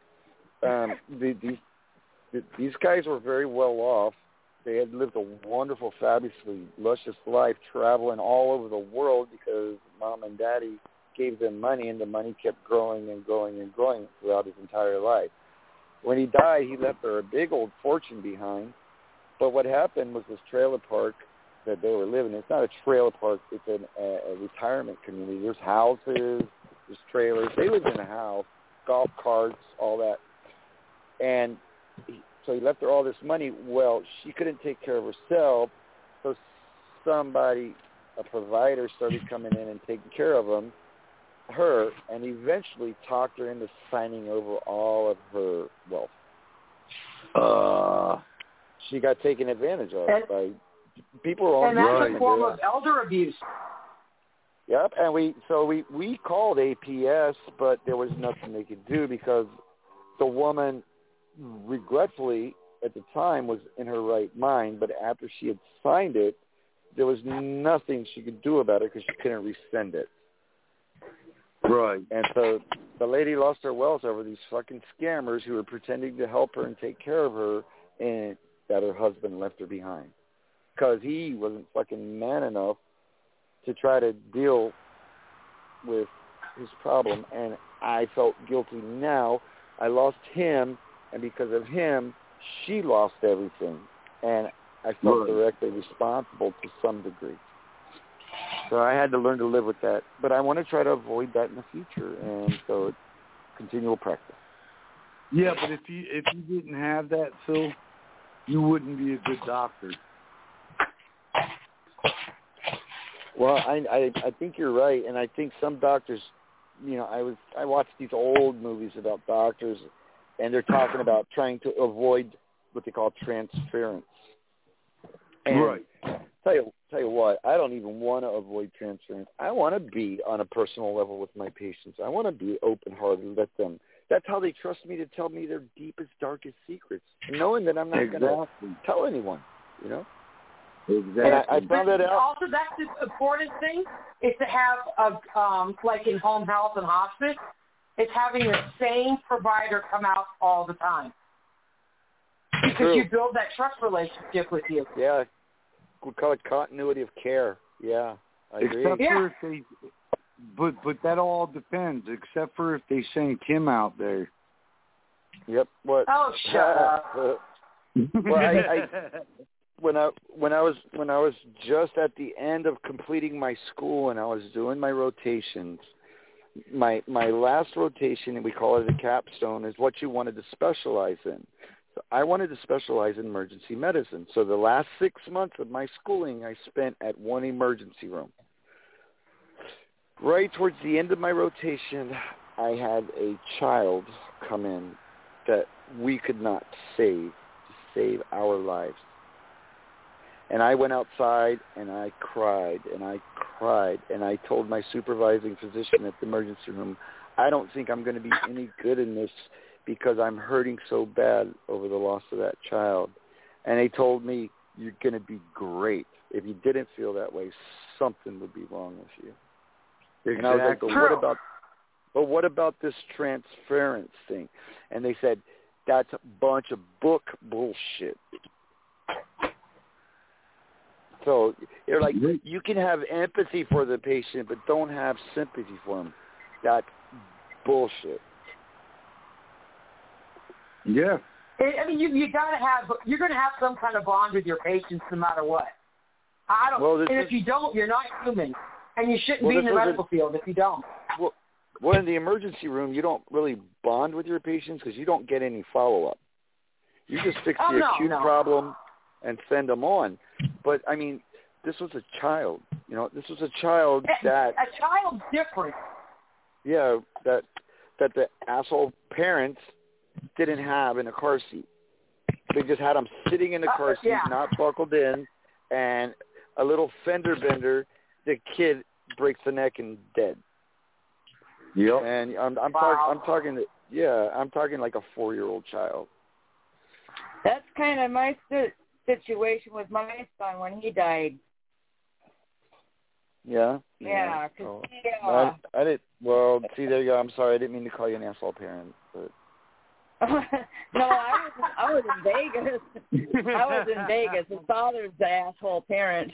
these guys were very well off. They had lived a wonderful, fabulously luscious life, traveling all over the world because mom and daddy gave them money, and the money kept growing and growing and growing throughout his entire life. When he died, he left her a big old fortune behind. But what happened was this trailer park that they were living in, it's not a trailer park, it's a retirement community. There's houses, there's trailers. They lived in a house, golf carts, all that. And so he left her all this money. Well, she couldn't take care of herself, so somebody, a provider, started coming in and taking care of her, and eventually talked her into signing over all of her wealth. She got taken advantage of by people who and that's a form of elder abuse. Yep, and we called APS, but there was nothing they could do because the woman, regretfully, at the time was in her right mind, but after she had signed it, there was nothing she could do about it because she couldn't rescind it. Right. And so the lady lost her wealth over these fucking scammers who were pretending to help her and take care of her, and that her husband left her behind because he wasn't fucking man enough to try to deal with his problem. And I felt guilty now. I lost him, and because of him, she lost everything. And I felt directly responsible to some degree. So I had to learn to live with that. But I want to try to avoid that in the future, and so it's continual practice. Yeah, but if you didn't have that, Phil, you wouldn't be a good doctor. Well, I think you're right, and I think some doctors, I watched these old movies about doctors, and they're talking about trying to avoid what they call transference. And tell you what, I don't even want to avoid transference. I want to be on a personal level with my patients. I want to be open-hearted, let them. That's how they trust me to tell me their deepest, darkest secrets, knowing that I'm not going to tell anyone, Exactly. And I found that out. Also, that's the important thing, is to have, like in home health and hospice, it's having the same provider come out all the time. Because you build that trust relationship with you. Yeah. We call it continuity of care. Yeah, I agree. Except for if they, but that all depends, except for if they send Kim out there. Yep. What? Oh, shut up. Well, when I was just at the end of completing my school and I was doing my rotations, my last rotation, and we call it a capstone, is what you wanted to specialize in. So I wanted to specialize in emergency medicine. So the last 6 months of my schooling I spent at one emergency room. Right towards the end of my rotation, I had a child come in that we could not save to save our lives. And I went outside and I cried and I cried and I told my supervising physician at the emergency room, I don't think I'm going to be any good in this because I'm hurting so bad over the loss of that child. And they told me, you're going to be great. If you didn't feel that way, something would be wrong with you. Exactly. And I was like, what about this transference thing? And they said, that's a bunch of book bullshit. So they're like, you can have empathy for the patient, but don't have sympathy for him. That's bullshit. Yeah. I mean, you're going to have some kind of bond with your patients no matter what. If you don't, you're not human. And you shouldn't be in the medical field if you don't. Well, in the emergency room, you don't really bond with your patients because you don't get any follow-up. You just fix the acute problem and send them on. But, I mean, this was a child. This was a child that... A child's different. Yeah, that the asshole parents didn't have in a car seat. They just had him sitting in the car seat, not buckled in, and a little fender bender. The kid breaks the neck and dead. Yep. And I'm talking like a 4-year-old child. That's kind of my situation with my son when he died. Yeah. Yeah. I did. Well, see, there you go. I'm sorry. I didn't mean to call you an asshole parent, but. No, I was in Vegas. I was in Vegas. His father's the asshole parent.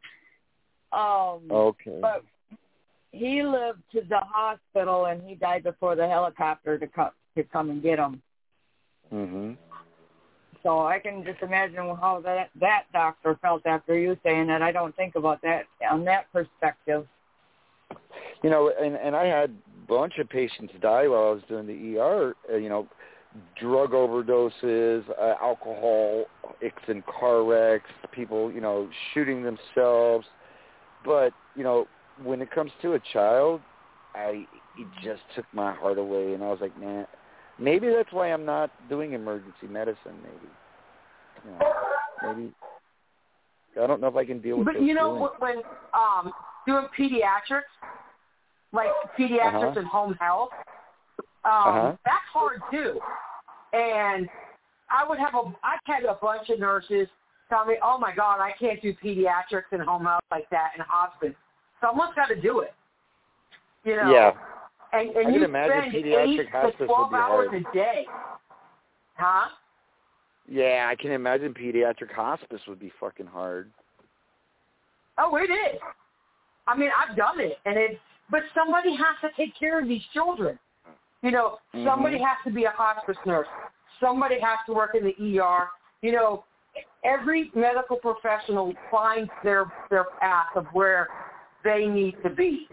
Okay. But he lived to the hospital, and he died before the helicopter to come and get him. Mhm. So I can just imagine how that doctor felt after you saying that. I don't think about that on that perspective. You know, and I had a bunch of patients die while I was doing the ER. Drug overdoses, alcohol, in car wrecks, people, shooting themselves. But, when it comes to a child, it just took my heart away. And I was like, man, maybe that's why I'm not doing emergency medicine, maybe. Maybe. I don't know if I can deal with But, those when doing pediatrics, like pediatrics and home health, that's hard, too. And I had a bunch of nurses tell me, oh, my God, I can't do pediatrics and home health like that in hospice. Someone's got to do it. Yeah. And I you can imagine spend pediatric 8 hospice to 12 would be hours hard. a day. Huh? Yeah, I can imagine pediatric hospice would be fucking hard. Oh, it is. I mean, I've done it, but somebody has to take care of these children. Somebody has to be a hospice nurse. Somebody has to work in the ER. Every medical professional finds their path of where they need to be.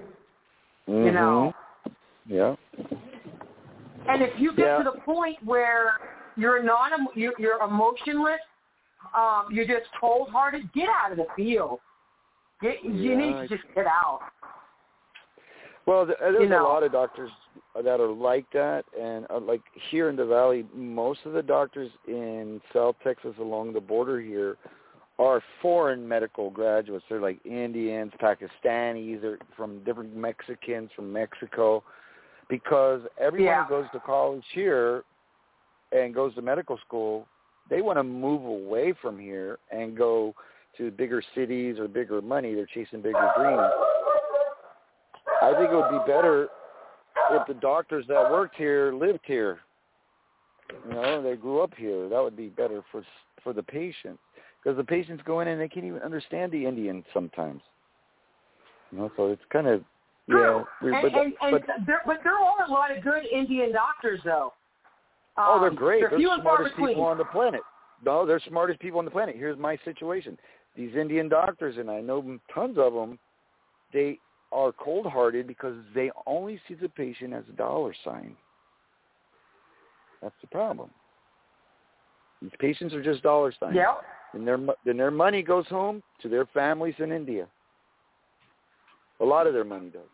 Yeah. And if you get to the point where you're emotionless, you're just cold-hearted, get out of the field. You need to just get out. Well, there's a lot of doctors that are like that, and like here in the Valley, most of the doctors in South Texas along the border here are foreign medical graduates. They're like Indians, Pakistanis, they're from different Mexicans from Mexico, because everyone who goes to college here and goes to medical school, they want to move away from here and go to bigger cities or bigger money. They're chasing bigger dreams. I think it would be better if the doctors that worked here lived here. They grew up here. That would be better for the patients, because the patients go in and they can't even understand the Indian sometimes. So it's kind of true. But there are a lot of good Indian doctors, though. They're great. They're few and far smartest between. people on the planet. No, they're smartest people on the planet. Here's my situation. These Indian doctors, and I know tons of them, they are cold-hearted because they only see the patient as a dollar sign. That's the problem. These patients are just dollar signs. Yeah. And their money goes home to their families in India. A lot of their money does.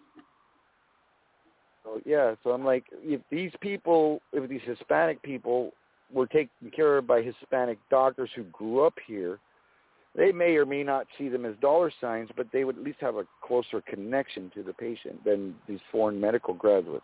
So I'm like, if these Hispanic people were taken care of by Hispanic doctors who grew up here, they may or may not see them as dollar signs, but they would at least have a closer connection to the patient than these foreign medical graduates.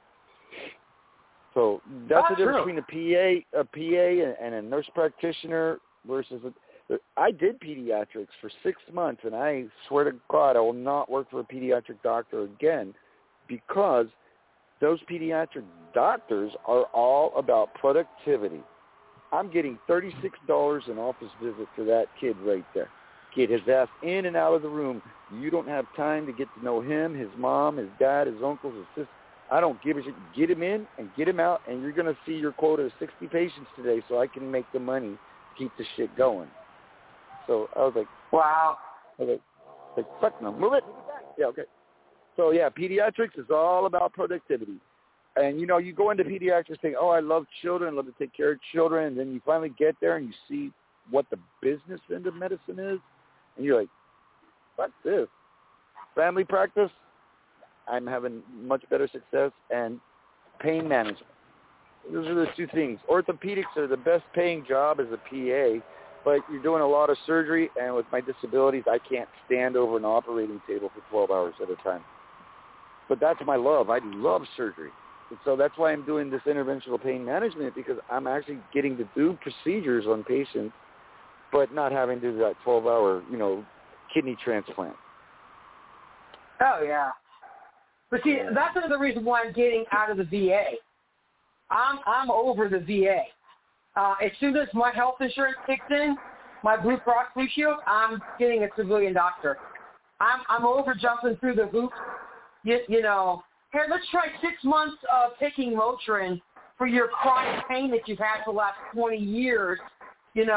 So that's the difference between a PA and a nurse practitioner versus I did pediatrics for 6 months, and I swear to God I will not work for a pediatric doctor again, because those pediatric doctors are all about productivity. I'm getting $36 an office visit for that kid right there. Get his ass in and out of the room. You don't have time to get to know him, his mom, his dad, his uncles, his sisters. I don't give a shit. Get him in and get him out, and you're going to see your quota of 60 patients today so I can make the money to keep the shit going. So I was like, wow. I was like, fuck no, move it. Yeah, okay. So, yeah, pediatrics is all about productivity. And, you go into pediatrics saying, oh, I love children, I love to take care of children, and then you finally get there and you see what the business end of medicine is, and you're like, what's this? Family practice, I'm having much better success, and pain management. those are the two things. Orthopedics are the best paying job as a PA, but you're doing a lot of surgery, and with my disabilities, I can't stand over an operating table for 12 hours at a time. But that's my love. I love surgery. And so that's why I'm doing this interventional pain management, because I'm actually getting to do procedures on patients, but not having to do that 12-hour, kidney transplant. Oh, yeah. But see, that's another reason why I'm getting out of the VA. I'm over the VA. As soon as my health insurance kicks in, my Blue Cross Blue Shield, I'm getting a civilian doctor. I'm over jumping through the hoops. Here, let's try 6 months of taking Motrin for your chronic pain that you've had for the last 20 years, and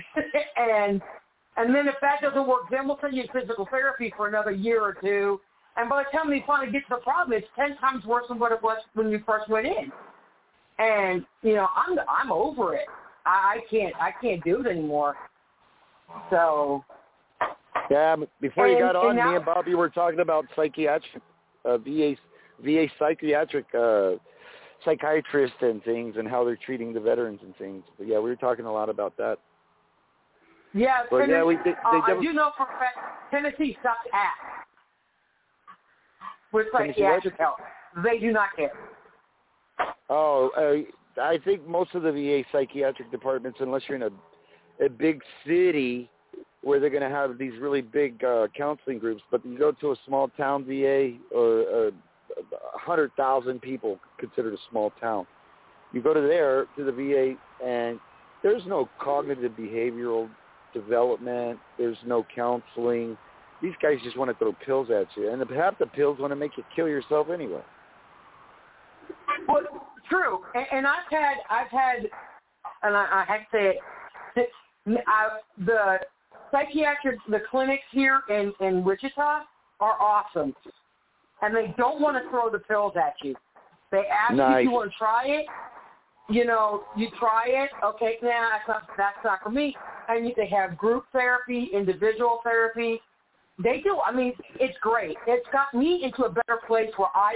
then if that doesn't work, then we'll send you to physical therapy for another year or two. And by the time we finally get to the problem, it's 10 times worse than what it was when you first went in. And I'm over it. I can't do it anymore. So. Yeah, before you got on, me and Bobby were talking about psychiatric VA psychiatric psychiatrists and things, and how they're treating the veterans and things. But yeah, we were talking a lot about that. Yeah, but yeah, I do know for a fact Tennessee sucks ass with psychiatric help. They do not care. Oh, I think most of the VA psychiatric departments, unless you're in a big city where they're going to have these really big counseling groups, but you go to a small town VA or 100,000 people considered a small town. You go to the VA, and there's no cognitive behavioral development. There's no counseling. These guys just want to throw pills at you, and half the pills want to make you kill yourself anyway. Well, true, and I've had, and I have to say it, the psychiatric, the clinics here in Wichita are awesome, and they don't want to throw the pills at you. They ask you if you want to try it. You try it. Okay, that's not for me. And they have group therapy, individual therapy. They do. I mean, it's great. It's got me into a better place where I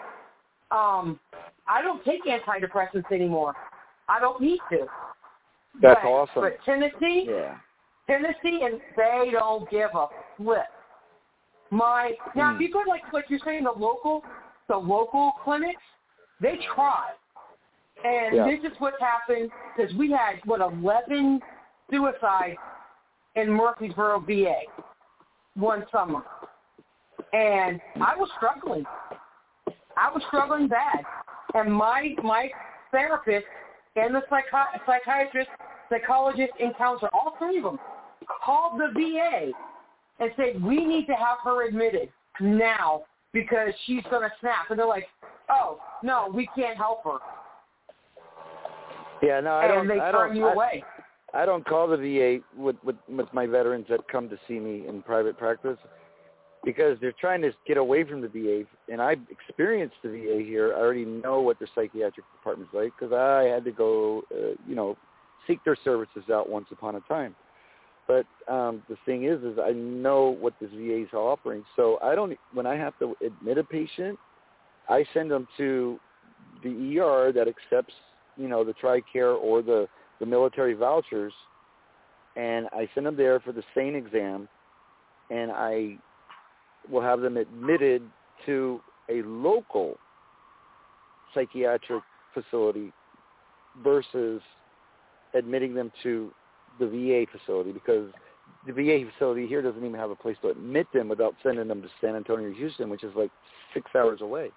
don't take antidepressants anymore. I don't need to. That's awesome. But Tennessee, and they don't give a flip. Now, if you go like you're saying, the local clinics, they try. And this is what happened, because we had, 11 suicides in Murfreesboro, VA, one summer. And I was struggling. Bad. And my therapist and the psychiatrist, psychologist, and counselor, all three of them, called the VA and said, we need to have her admitted now because she's going to snap. And they're like, oh, no, we can't help her. Yeah, no, I don't. They turn you away. I don't call the VA with my veterans that come to see me in private practice, because they're trying to get away from the VA. And I've experienced the VA here. I already know what their psychiatric department's like, because I had to go, seek their services out once upon a time. But the thing is I know what this VA is offering. So when I have to admit a patient, I send them to the ER that accepts, the TRICARE or the military vouchers, and I send them there for the SANE exam, and I will have them admitted to a local psychiatric facility versus admitting them to the VA facility, because the VA facility here doesn't even have a place to admit them without sending them to San Antonio or Houston, which is like 6 hours away.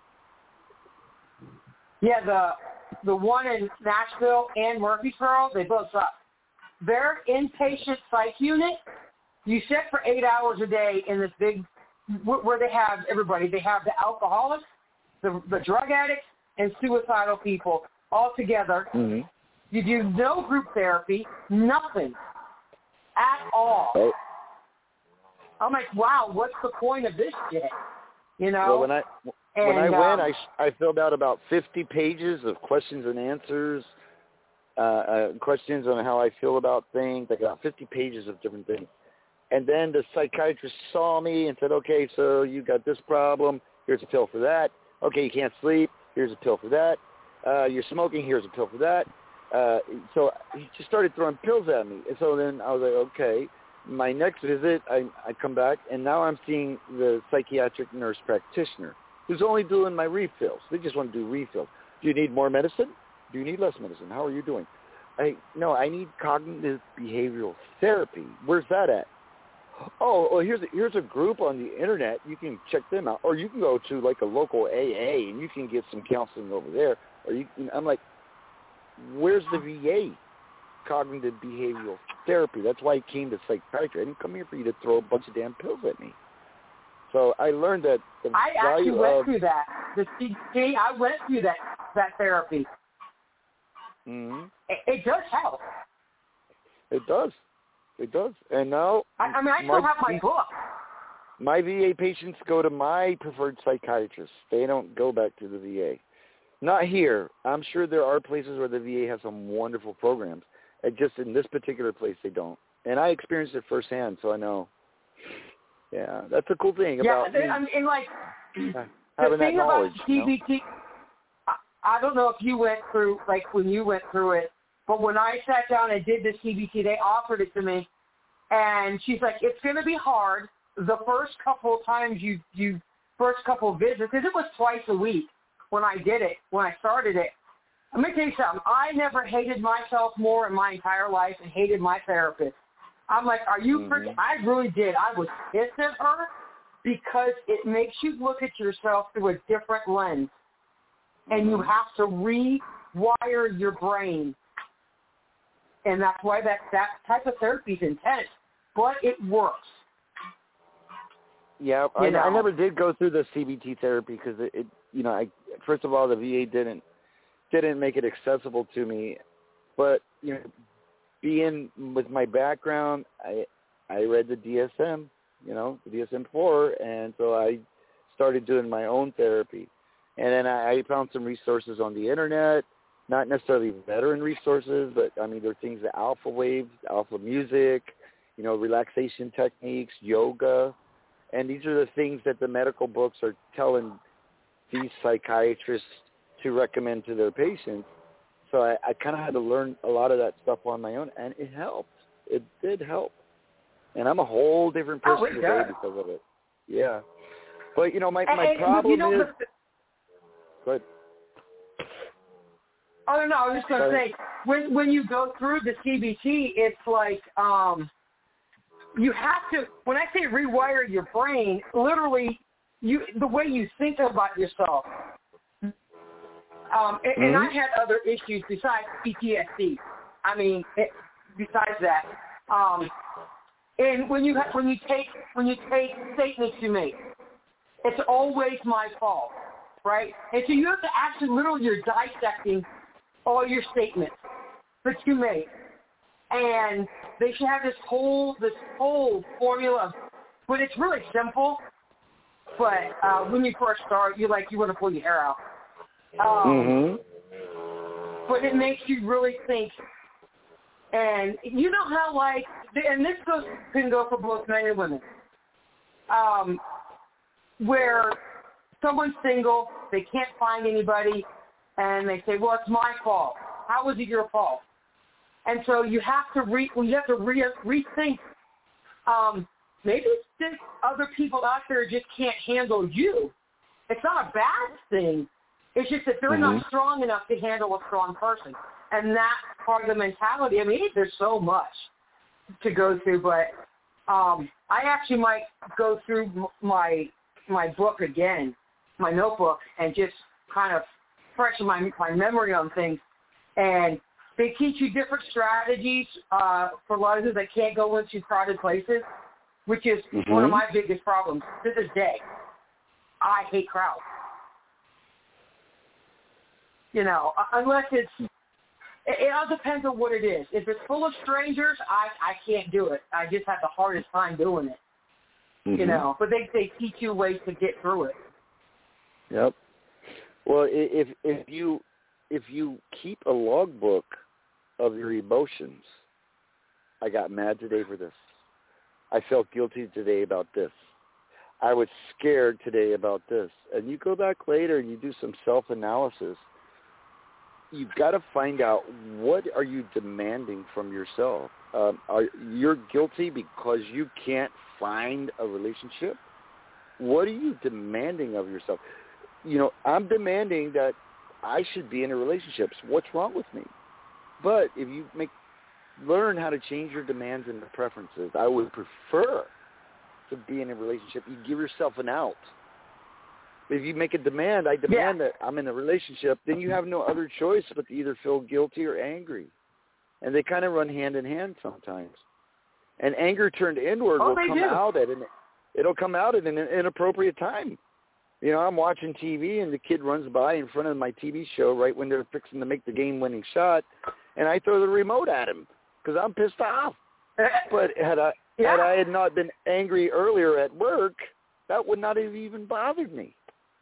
Yeah, the one in Nashville and Murfreesboro, they both suck. Their inpatient psych unit, you sit for 8 hours a day in this big, where they have everybody. They have the alcoholics, the drug addicts, and suicidal people all together. Mm-hmm. You do no group therapy, nothing at all. Oh. I'm like, wow, what's the point of this shit? Well, when I went, I filled out about 50 pages of questions and answers, questions on how I feel about things. I got 50 pages of different things. And then the psychiatrist saw me and said, okay, so you got this problem. Here's a pill for that. Okay, you can't sleep. Here's a pill for that. You're smoking. Here's a pill for that. So he just started throwing pills at me. And so then I was like, okay. My next visit, I come back, and now I'm seeing the psychiatric nurse practitioner who's only doing my refills. They just want to do refills. Do you need more medicine? Do you need less medicine? How are you doing? No, I need cognitive behavioral therapy. Where's that at? Oh, well, here's a group on the internet. You can check them out, or you can go to like a local AA and you can get some counseling over there. I'm like, where's the VA? Cognitive behavioral therapy. That's why I came to psychiatry. I didn't come here for you to throw a bunch of damn pills at me. So I learned that the I actually value went of through that. The CBT, I went through that therapy. Mm-hmm. It does help. It does. It does. And now I mean, I still have my book. My VA patients go to my preferred psychiatrist. They don't go back to the VA. Not here. I'm sure there are places where the VA has some wonderful programs. Just in this particular place, they don't. And I experienced it firsthand, so I know. Yeah, that's a cool thing about I mean, like, having the thing that knowledge. About CBT, I don't know if you went through, like, when you went through it, but when I sat down and did the CBT, they offered it to me, and she's like, it's going to be hard the first couple of times first couple of visits, because it was twice a week when I did it, when I started it. Let me tell you something. I never hated myself more in my entire life and hated my therapist. I'm like, are you freaking? I really did. I was pissed at her because it makes you look at yourself through a different lens. And you have to rewire your brain. And that's why that type of therapy is intense. But it works. Yeah, I never did go through the CBT therapy because it first of all, the VA didn't make it accessible to me. But, being with my background, I read the DSM, the DSM-4, and so I started doing my own therapy. And then I found some resources on the internet, not necessarily veteran resources, but, I mean, there are things that Alpha Waves, Alpha Music, relaxation techniques, yoga. And these are the things that the medical books are telling these psychiatrists to recommend to their patients. So I kind of had to learn a lot of that stuff on my own, and it helped. It did help. And I'm a whole different person today because of it. Yeah. But, my problem is... Go ahead. Oh, no, I was just going to say, when you go through the CBT, it's like you have to, when I say rewire your brain, literally the way you think about yourself. And I had other issues besides PTSD. I mean, besides that. And when you take statements you make, it's always my fault, right? And so you have to actually literally you're dissecting all your statements that you make, and they should have this whole formula, but it's really simple. But when you first start, you want to pull your hair out. But it makes you really think. And you know how, and this can go for both men and women, where someone's single, they can't find anybody, and they say, well, it's my fault. How is it your fault? And so you have to rethink. Maybe there's other people out there just can't handle you. It's not a bad thing. It's just that they're not strong enough to handle a strong person. And that's part of the mentality. I mean, there's so much to go through, but I actually might go through my book again, my notebook, and just kind of freshen my memory on things. And they teach you different strategies for a lot of those that can't go into crowded places, which is one of my biggest problems to this day. I hate crowds. Unless it all depends on what it is. If it's full of strangers, I can't do it. I just have the hardest time doing it. But they teach you ways to get through it. Yep. Well, if you keep a logbook of your emotions, I got mad today for this. I felt guilty today about this. I was scared today about this. And you go back later and you do some self-analysis. you've got to find out, what are you demanding from yourself? You're guilty because you can't find a relationship? What are you demanding of yourself? I'm demanding that I should be in a relationship. So what's wrong with me? But if you learn how to change your demands and preferences, I would prefer to be in a relationship. You give yourself an out. If you make a demand, I demand that I'm in a relationship, then you have no other choice but to either feel guilty or angry. And they kind of run hand in hand sometimes. And anger turned inward will come out it'll come out at an inappropriate time. I'm watching TV and the kid runs by in front of my TV show right when they're fixing to make the game-winning shot, and I throw the remote at him because I'm pissed off. But had I not been angry earlier at work, that would not have even bothered me.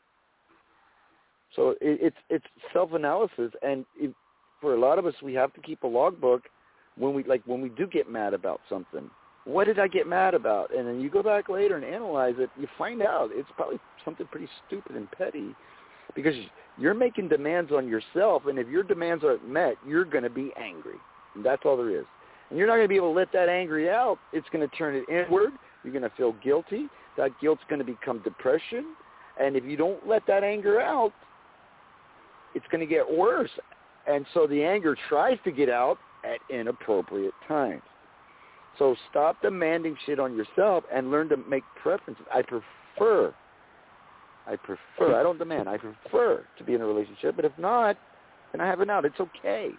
So it's self-analysis, and for a lot of us, we have to keep a logbook when we do get mad about something. What did I get mad about? And then you go back later and analyze it. You find out it's probably something pretty stupid and petty, because you're making demands on yourself, and if your demands aren't met, you're going to be angry. And that's all there is. And you're not going to be able to let that angry out. It's going to turn it inward. You're going to feel guilty. That guilt's going to become depression. And if you don't let that anger out, it's going to get worse. And so the anger tries to get out at inappropriate times. So stop demanding shit on yourself and learn to make preferences. I prefer. I don't demand. I prefer to be in a relationship. But if not, then I have an out. It's okay.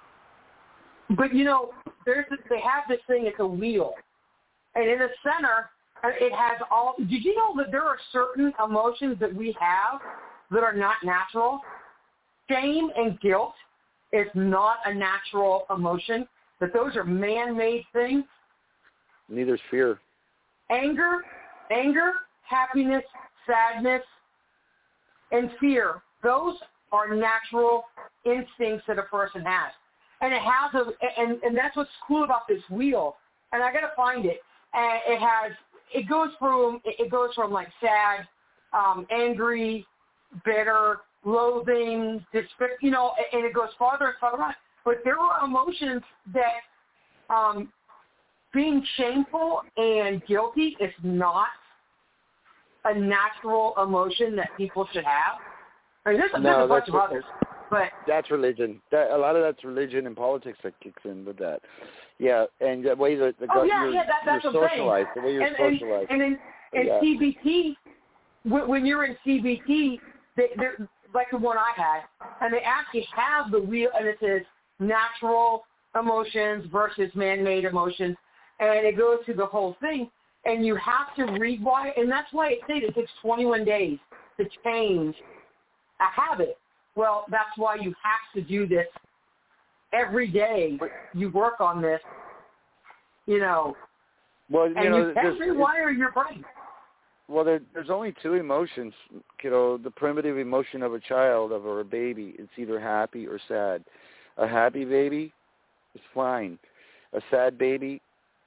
But, they have this thing, it's a wheel. And in the center, it has all. Did you know that there are certain emotions that we have that are not natural? Shame and guilt is not a natural emotion, that those are man-made things. Neither is fear. Anger, happiness, sadness, and fear, those are natural instincts that a person has. And it has and that's what's cool about this wheel. And I got to find it. And it goes from like sad, angry, bitter, loathing, despair, and it goes farther and farther on. But there are emotions that being shameful and guilty is not a natural emotion that people should have. I mean, there's a bunch of others, but that's religion. A lot of that's religion and politics that kicks in with that. Yeah, and the way that's you're socialized, the way you're socialized. And in CBT, when you're in CBT, they're like the one I had, and they actually have the wheel, and it says natural emotions versus man-made emotions, and it goes through the whole thing, and you have to rewire, and that's why it says it takes 21 days to change a habit. Well, that's why you have to do this every day. You work on this, Well, and you can rewire your brain. Well, there's only two emotions, kiddo. The primitive emotion of a child, or a baby, it's either happy or sad. A happy baby is fine. A sad baby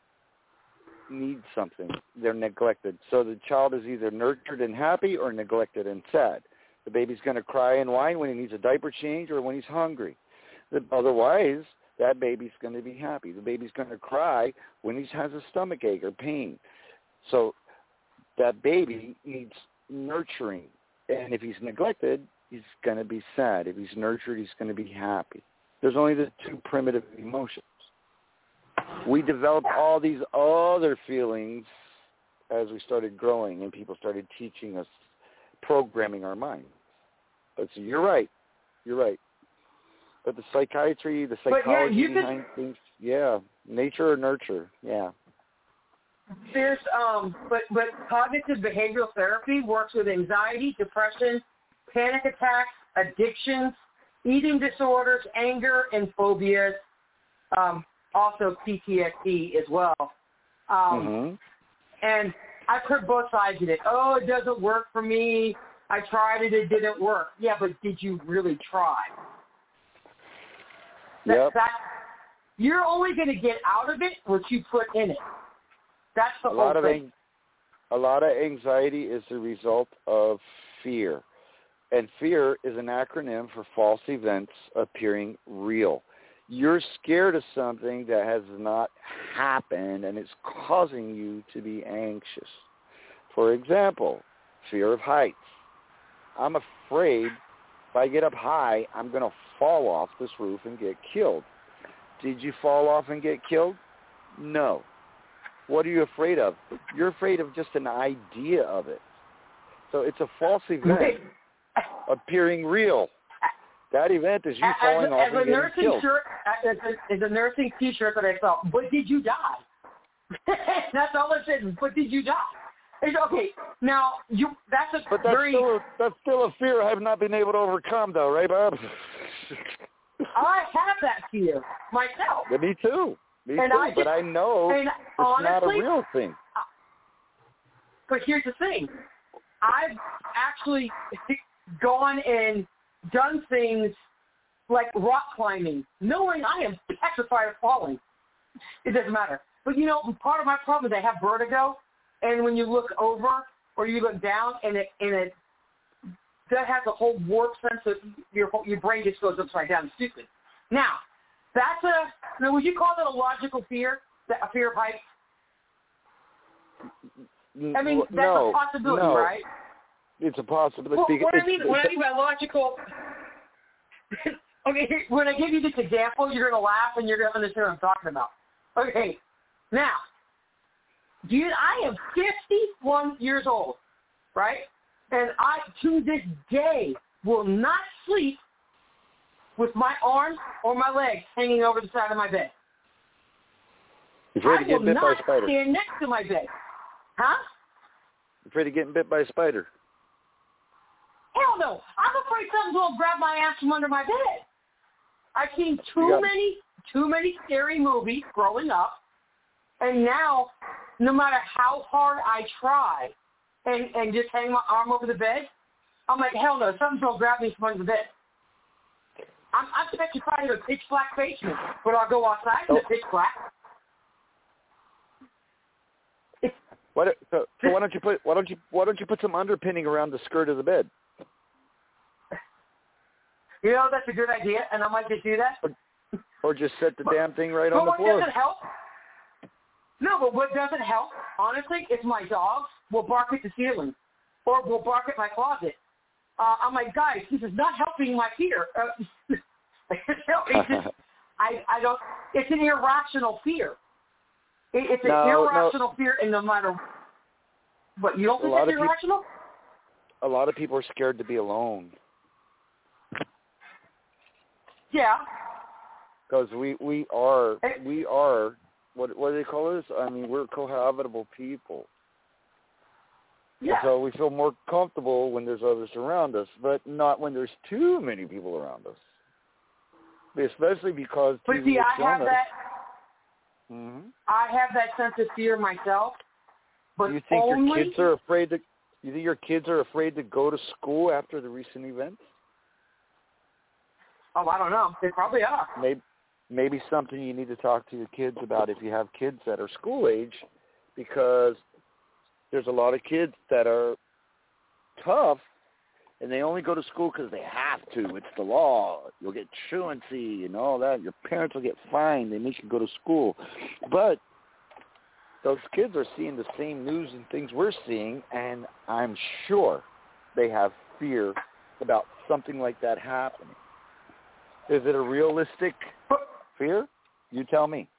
needs something. They're neglected. So the child is either nurtured and happy or neglected and sad. The baby's going to cry and whine when he needs a diaper change or when he's hungry. Otherwise, that baby's going to be happy. The baby's going to cry when he has a stomach ache or pain. So that baby needs nurturing. And if he's neglected, he's going to be sad. If he's nurtured, he's going to be happy. There's only the two primitive emotions. We developed all these other feelings as we started growing and people started teaching us, programming our minds. But so you're right. But the psychiatry, the psychology behind things, nature or nurture, There's but cognitive behavioral therapy works with anxiety, depression, panic attacks, addictions, eating disorders, anger, and phobias. Also PTSD as well. And I've heard both sides of it. Oh, it doesn't work for me. I tried it, it didn't work. Yeah, but did you really try? You're only going to get out of it what you put in it. That's the whole thing. A lot of anxiety is the result of fear. And fear is an acronym for false events appearing real. You're scared of something that has not happened, and it's causing you to be anxious. For example, fear of heights. I'm afraid if I get up high, I'm going to fall off this roof and get killed. Did you fall off and get killed? No. What are you afraid of? You're afraid of just an idea of it. So it's a false event appearing real. That event is you falling off and getting killed. As a nursing T-shirt that I saw, but did you die? That's all it says, but did you die? It's okay. Now, that's still a fear I have not been able to overcome, though, right, Bob? I have that fear myself. Yeah, me too. But I know it's not a real thing. But here's the thing. I've actually gone and done things like rock climbing, knowing I am petrified of falling. It doesn't matter. But, part of my problem is I have vertigo, and when you look over or you look down, and it that has a whole warp sense of your brain just goes upside down. It's stupid. Now, would you call that a logical fear, a fear of heights? I mean, that's a possibility, right? It's a possibility. What I mean by logical, okay, when I give you this example, you're going to laugh and you're going to understand what I'm talking about. Okay, now, I am 51 years old, right? And I, to this day, will not sleep with my arms or my legs hanging over the side of my bed. Afraid of getting bit by a spider. I will not stand next to my bed. Huh? Afraid of getting bit by a spider. Hell no. I'm afraid something's going to grab my ass from under my bed. I've seen too many scary movies growing up, and now, no matter how hard I try and just hang my arm over the bed, I'm like, hell no, something's going to grab me from under the bed. I'm petrified in a pitch black basement, but I'll go outside in the pitch black. So why don't you put some underpinning around the skirt of the bed? That's a good idea, and I might just do that. Or just set the damn thing right on the floor. But what doesn't help? No, but what doesn't help, honestly, is my dogs will bark at the ceiling or will bark at my closet. I'm like, guys, this is not helping my fear. I don't. It's an irrational fear. It's an irrational fear, and no matter what, you don't think it's irrational? A lot of people are scared to be alone. Yeah. Because we are what do they call us? I mean, we're cohabitable people. Yeah. So we feel more comfortable when there's others around us, but not when there's too many people around us. Especially because I have that. Mm-hmm. I have that sense of fear myself. But do you think your kids are afraid to? You think your kids are afraid to go to school after the recent events? Oh, I don't know. They probably are. Maybe something you need to talk to your kids about if you have kids that are school age, because there's a lot of kids that are tough, and they only go to school because they have to. It's the law. You'll get truancy and all that. Your parents will get fined. They make you go to school. But those kids are seeing the same news and things we're seeing, and I'm sure they have fear about something like that happening. Is it a realistic fear? You tell me.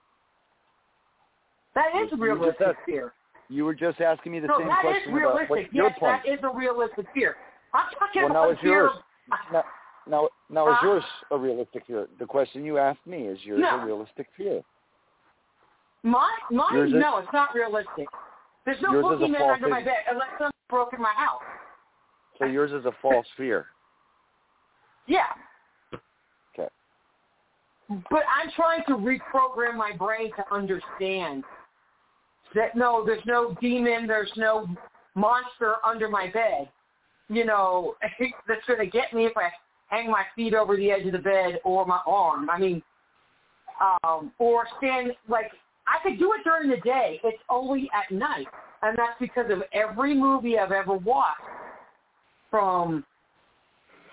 That is a realistic fear. You were just asking me the same question. That is realistic. Your yes, point. that is a realistic fear. I'm talking now about is fear. Now is yours a realistic fear? The question you asked me, is yours a realistic fear? Mine, no, it's not realistic. There's no boogeyman under my bed unless someone broke in my house. So yours is a false fear. Yeah. Okay. But I'm trying to reprogram my brain to understand that, no, there's no demon, there's no monster under my bed, that's going to get me if I hang my feet over the edge of the bed or my arm. I mean, or stand, I could do it during the day. It's only at night. And that's because of every movie I've ever watched, from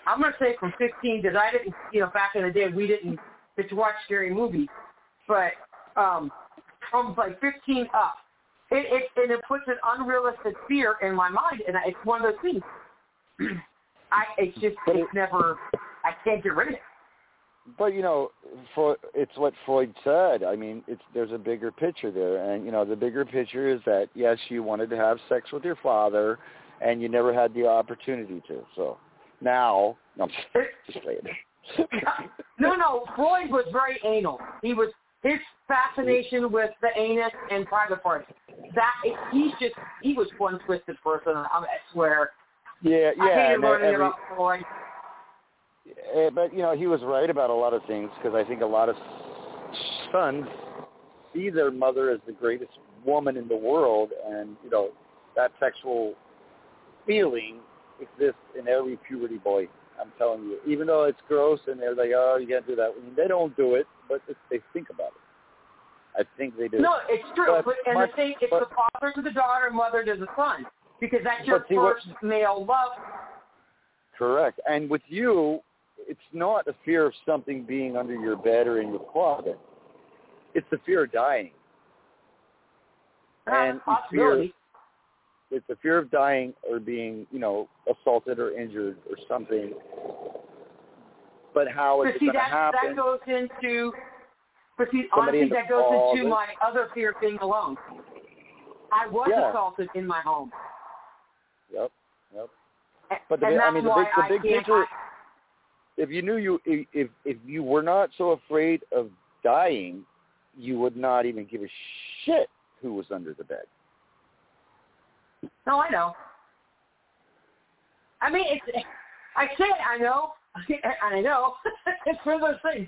I'm going to say from 15 because I didn't, back in the day we didn't get to watch scary movies, but from like 15 up, it puts an unrealistic fear in my mind, and it's one of those things. I can't get rid of it. But, it's what Freud said. I mean, there's a bigger picture there. And, the bigger picture is that, yes, you wanted to have sex with your father, and you never had the opportunity to. So now, no, I'm just playing. No, Freud was very anal. His fascination with the anus and private parts. He was one twisted person, I swear. Yeah. I hated learning about Freud. But, he was right about a lot of things because I think a lot of sons see their mother as the greatest woman in the world, and, that sexual feeling exists in every puberty boy, I'm telling you. Even though it's gross and they're like, oh, you can't do that. They don't do it, but they think about it. I think they do. No, it's true. But it's the father to the daughter, mother to the son, because that's your first male love. Correct. And with you, it's not a fear of something being under your bed or in your closet. It's the fear of dying. And it's the fear of dying or being, assaulted or injured or something. But how is it going to happen? That goes into, honestly, that goes into my other fear of being alone. I was assaulted in my home. Yep. But the big picture. If you knew if you were not so afraid of dying, you would not even give a shit who was under the bed. No, I know. I mean, I say it, I know, and I know. It's one of those things.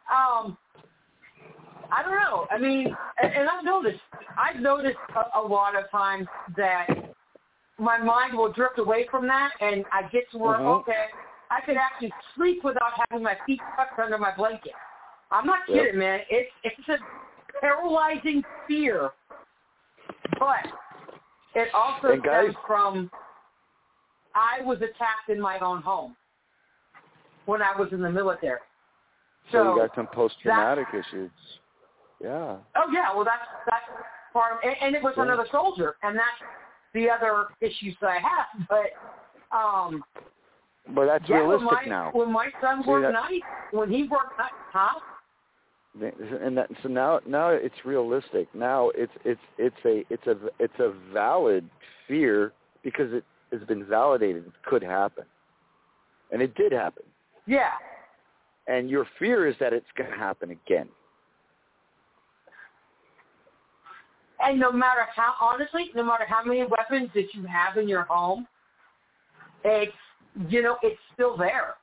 I don't know. I mean, and I've noticed a lot of times that my mind will drift away from that, and I get to where, okay, I could actually sleep without having my feet tucked under my blanket. I'm not kidding, man. It's a paralyzing fear, but it also stems from I was attacked in my own home when I was in the military. So you got some post-traumatic issues. Yeah. Oh, yeah. Well, that's part of it. And it was another soldier, and that's the other issues that I have. But that's realistic now. When my son worked nights, when he worked nights, And so now it's realistic. Now it's a valid fear because it has been validated. It could happen, and it did happen. Yeah. And your fear is that it's going to happen again. And no matter how many weapons that you have in your home, it's still there.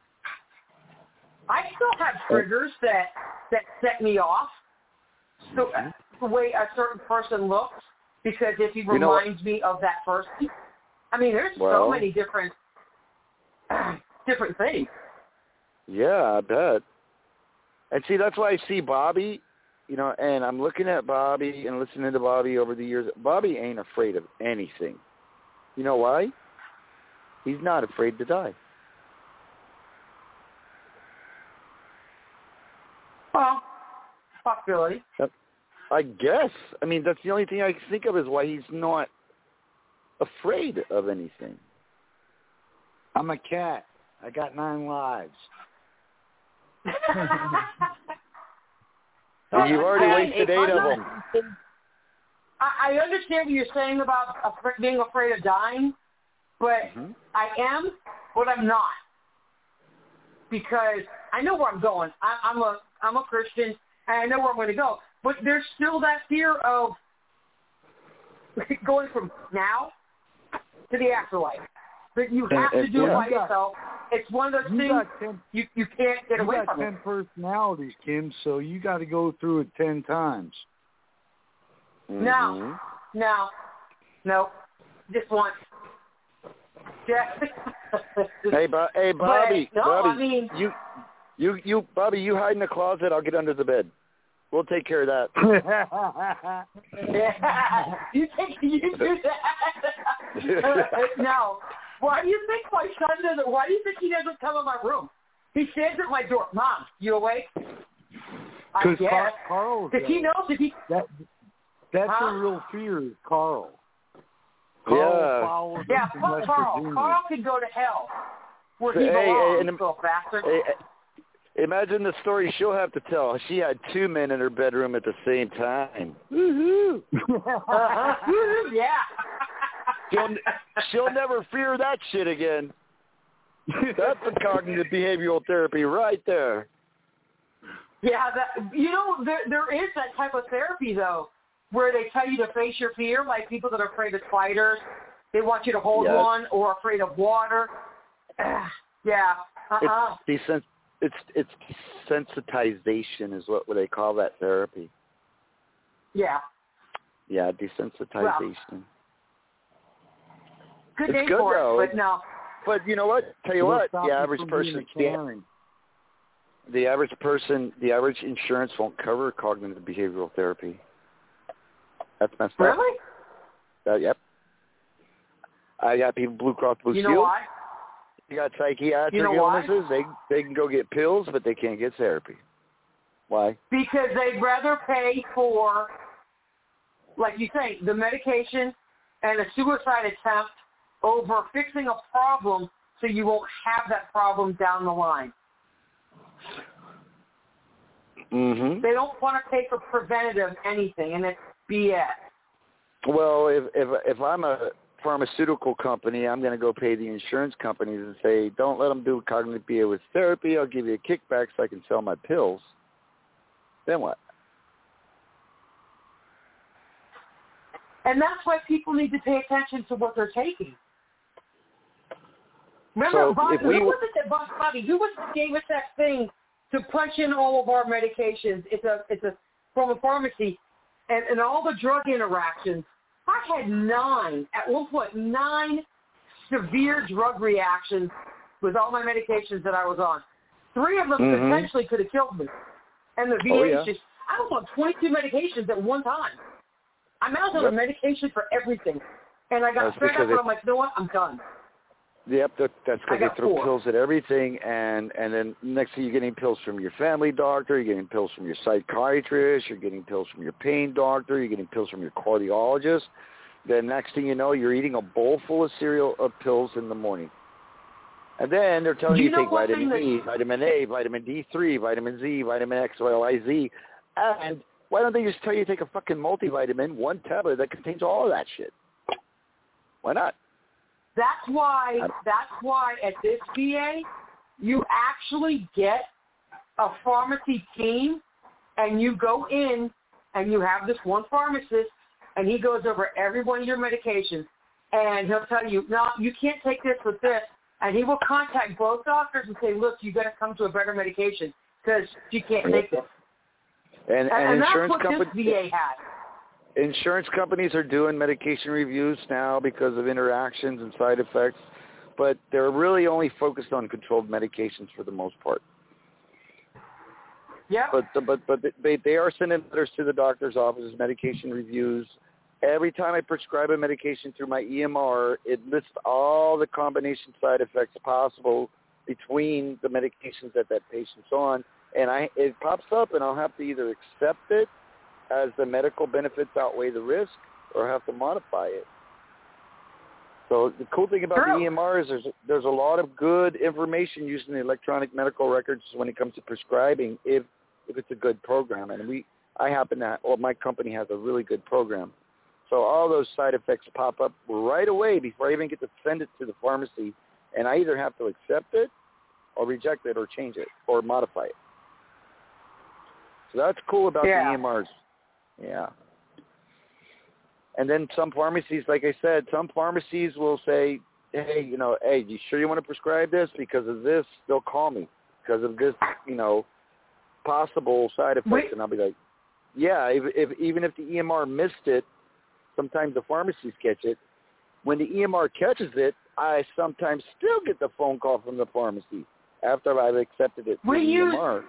I still have triggers that set me off. So the way a certain person looks, because if he reminds me of that person, I mean, there's so many different things. Yeah, I bet. And see, that's why I see Bobby, and I'm looking at Bobby and listening to Bobby over the years. Bobby ain't afraid of anything. You know why? He's not afraid to die. Well, possibility. I guess. I mean, that's the only thing I can think of is why he's not afraid of anything. I'm a cat. I got 9 lives. And you've already wasted 8 of them. I understand what you're saying about being afraid of dying, but I am, but I'm not. Because I know where I'm going. I'm a Christian, and I know where I'm going to go. But there's still that fear of going from now to the afterlife. But you have to do it by yourself. It's one of those things you can't get away from. You got 10 personalities, Kim, so you got to go through it 10 times. No. Just once. Hey, Bobby. Bobby, Bobby, you hide in the closet. I'll get under the bed. We'll take care of that. You do that. No. Why do you think my son doesn't? Why do you think he doesn't come in my room? He stands at my door. Mom, you awake? I guess. Carl, because he knows if he. That's a real fear, is Carl. Yeah. Yeah, fuck Carl. Carl can go to hell. Where he belongs, little bastard. Imagine the story she'll have to tell. She had 2 men in her bedroom at the same time. Woohoo! Yeah. She'll never fear that shit again. That's the cognitive behavioral therapy right there. Yeah, there is that type of therapy though, where they tell you to face your fear, like people that are afraid of spiders. They want you to hold one, or afraid of water. Yeah. It's desensitization is what they call that therapy. Yeah. Yeah, desensitization. Well, good name for it, but no. But you know what? Tell you what, the average person, the average insurance won't cover cognitive behavioral therapy. That's messed up. Really? Yep. I got people Blue Cross Blue Shield. You know why? You got psychiatric illnesses. They can go get pills, but they can't get therapy. Why? Because they'd rather pay for, like you say, the medication and a suicide attempt over fixing a problem so you won't have that problem down the line. Mm-hmm. They don't want to pay for preventative anything, and it's BS. Well, if I'm a pharmaceutical company, I'm going to go pay the insurance companies and say, don't let them do cognitive behavioral therapy. I'll give you a kickback so I can sell my pills. Then what? And that's why people need to pay attention to what they're taking. Remember, Bobby, who was it that gave us that thing to punch in all of our medications? It's from a pharmacy, and all the drug interactions. I had 9 severe drug reactions with all my medications that I was on. 3 of them potentially could have killed me. And the VA just, I was on 22 medications at one time. I was on a medication for everything. And I got fed up and I'm like, you know what, I'm done. Yep, that's because they throw pills at everything, and then next thing you're getting pills from your family doctor, you're getting pills from your psychiatrist, you're getting pills from your pain doctor, you're getting pills from your cardiologist. Then next thing you know, you're eating a bowl full of cereal of pills in the morning. And then they're telling you to take vitamin E, vitamin A, vitamin D3, vitamin Z, vitamin X, Y, Z. And why don't they just tell you to take a fucking multivitamin, 1 tablet that contains all of that shit? Why not? That's why at this VA, you actually get a pharmacy team, and you go in, and you have this one pharmacist, and he goes over every one of your medications, and he'll tell you, no, you can't take this with this, and he will contact both doctors and say, look, you got to come to a better medication because you can't take this. And insurance companies, this VA has. Insurance companies are doing medication reviews now because of interactions and side effects, but they're really only focused on controlled medications for the most part. Yeah. But they are sending letters to the doctor's offices, medication reviews. Every time I prescribe a medication through my EMR, it lists all the combination side effects possible between the medications that patient's on, and it pops up, and I'll have to either accept it as the medical benefits outweigh the risk, or have to modify it. So the cool thing about the EMR is there's a lot of good information using the electronic medical records when it comes to prescribing, if it's a good program. And my company has a really good program. So all those side effects pop up right away before I even get to send it to the pharmacy, and I either have to accept it or reject it or change it or modify it. So that's cool about the EMRs. Yeah. And then some pharmacies, like I said, will say, hey, you sure you want to prescribe this? Because of this, they'll call me. Because of this, possible side effects. And I'll be like, yeah, even if the EMR missed it, sometimes the pharmacies catch it. When the EMR catches it, I sometimes still get the phone call from the pharmacy after I've accepted it through the EMR.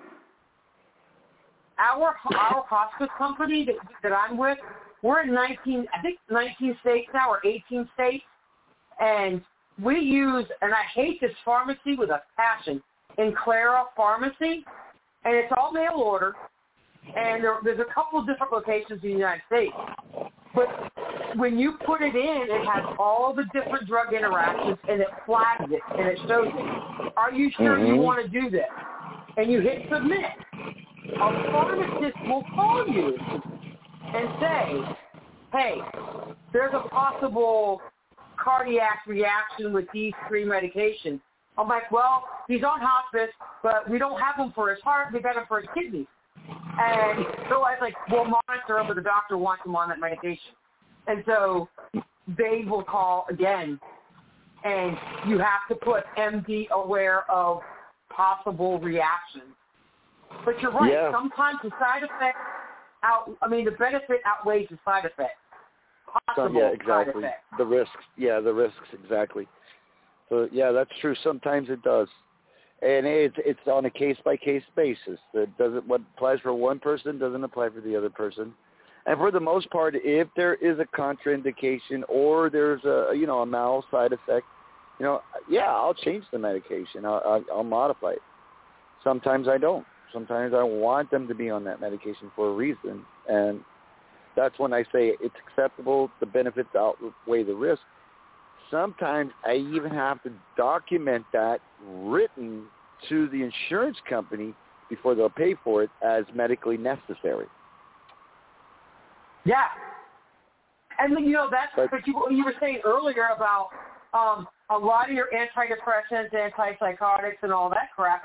Our hospice company that I'm with, we're in 19 states now, or 18 states, and we use, and I hate this pharmacy with a passion, Enclara Pharmacy, and it's all mail order, and there's a couple of different locations in the United States. But when you put it in, it has all the different drug interactions, and it flags it, and it shows it. Are you sure you want to do this? And you hit submit. A pharmacist will call you and say, hey, there's a possible cardiac reaction with these 3 medications. I'm like, well, he's on hospice, but we don't have him for his heart. We got him for his kidneys. And so I was like, we'll monitor him, but the doctor wants him on that medication. And so they will call again, and you have to put MD aware of possible reactions. But you're right. Yeah. Sometimes the side effect the benefit outweighs the side effect. Possible side effect. The risks, exactly. So, yeah, that's true. Sometimes it does. And it's on a case-by-case basis. What applies for one person doesn't apply for the other person. And for the most part, if there is a contraindication or there's a mild side effect, I'll change the medication. I'll modify it. Sometimes I don't. Sometimes I want them to be on that medication for a reason. And that's when I say it's acceptable, the benefits outweigh the risk. Sometimes I even have to document that written to the insurance company before they'll pay for it as medically necessary. Yeah. And that's what you were saying earlier about a lot of your antidepressants, antipsychotics, and all that crap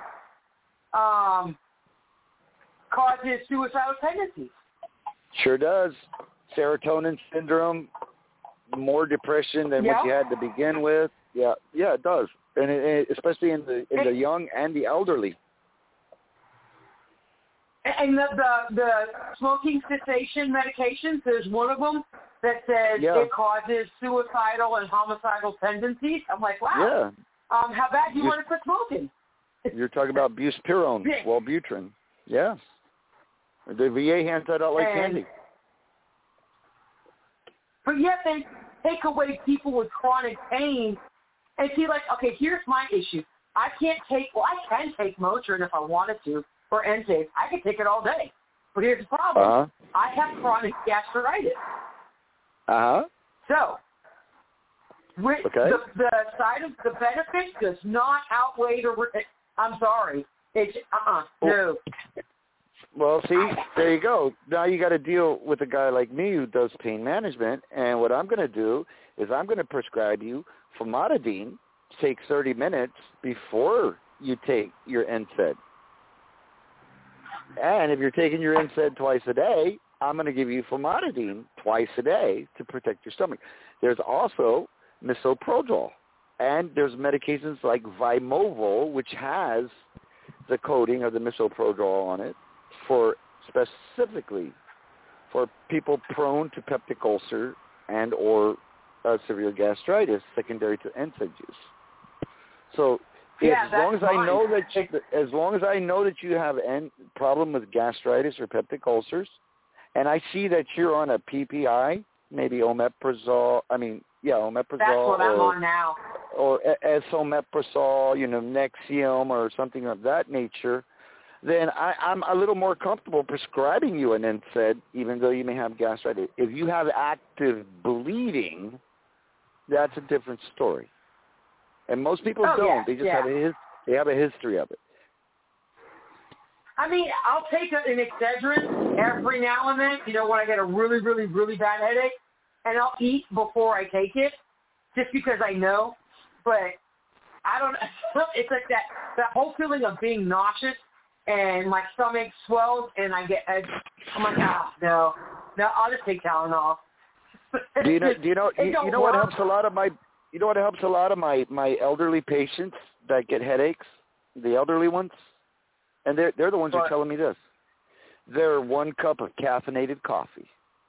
causes suicidal tendencies. Sure does. Serotonin syndrome, more depression than what you had to begin with. Yeah, it does, and especially in the young and the elderly. And the smoking cessation medications, there's one of them that says it causes suicidal and homicidal tendencies. I'm like, wow. Yeah. How bad do you want to quit smoking? You're talking about buspirone, Wellbutrin. Yeah. The VA hands that out like candy. But yet they take away people with chronic pain and see, like, okay, here's my issue. I can take Motrin if I wanted to, or NSAIDs. I can take it all day. But here's the problem. I have chronic gastritis. So, the side of the benefit does not outweigh I'm sorry. It's, no. Well, see, there you go. Now you got to deal with a guy like me who does pain management, and what I'm going to do is I'm going to prescribe you famotidine. Take 30 minutes before you take your NSAID. And if you're taking your NSAID twice a day, I'm going to give you famotidine twice a day to protect your stomach. There's also misoprostol, and there's medications like Vimovo, which has the coating of the misoprostol on it, for specifically for people prone to peptic ulcer and or severe gastritis secondary to NSAID use. So as long as I know that you have a problem with gastritis or peptic ulcers, and I see that you're on a PPI, maybe omeprazole. Omeprazole. That's what I'm on now. Or esomeprazole, Nexium or something of that nature. Then I'm a little more comfortable prescribing you an NSAID, even though you may have gastritis. If you have active bleeding, that's a different story. And most people don't. Yeah, they just have a history of it. I mean, I'll take an Excedrin every now and then, when I get a really, really, really bad headache, and I'll eat before I take it, just because I know. But I don't. It's like that whole feeling of being nauseous. And my stomach swells, and I'm like, no, I'll just take Tylenol. Do you know what helps a lot of my elderly patients that get headaches, the elderly ones, and they're the ones who are telling me this. They're 1 cup of caffeinated coffee.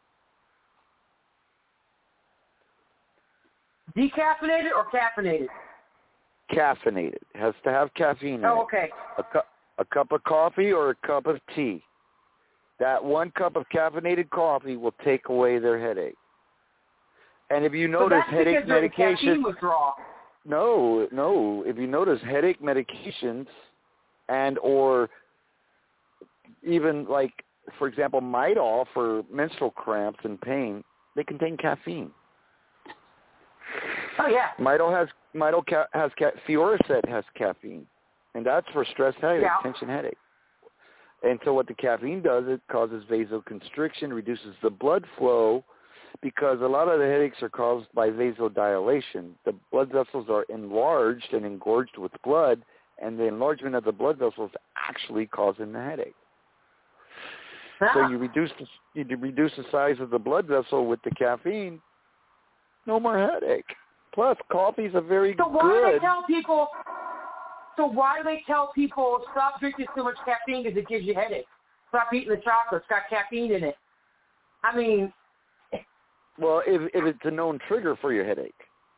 Decaffeinated or caffeinated? Caffeinated. It has to have caffeine in it. Oh, okay. A cup of coffee or a cup of tea. That 1 cup of caffeinated coffee will take away their headache. And if you notice, headache medication. No. If you notice, headache medications and or even like, for example, Midol for menstrual cramps and pain, they contain caffeine. Oh yeah. Fioricet has caffeine, and that's for stress headache, tension headache. And so what the caffeine does, it causes vasoconstriction, reduces the blood flow, because a lot of the headaches are caused by vasodilation. The blood vessels are enlarged and engorged with blood, and the enlargement of the blood vessels actually causing the headache. So you reduce the size of the blood vessel with the caffeine, no more headache. Plus, coffee is a very good. So why do they tell people stop drinking so much caffeine because it gives you headaches? Stop eating the chocolate; it's got caffeine in it. I mean, well, if it's a known trigger for your headache,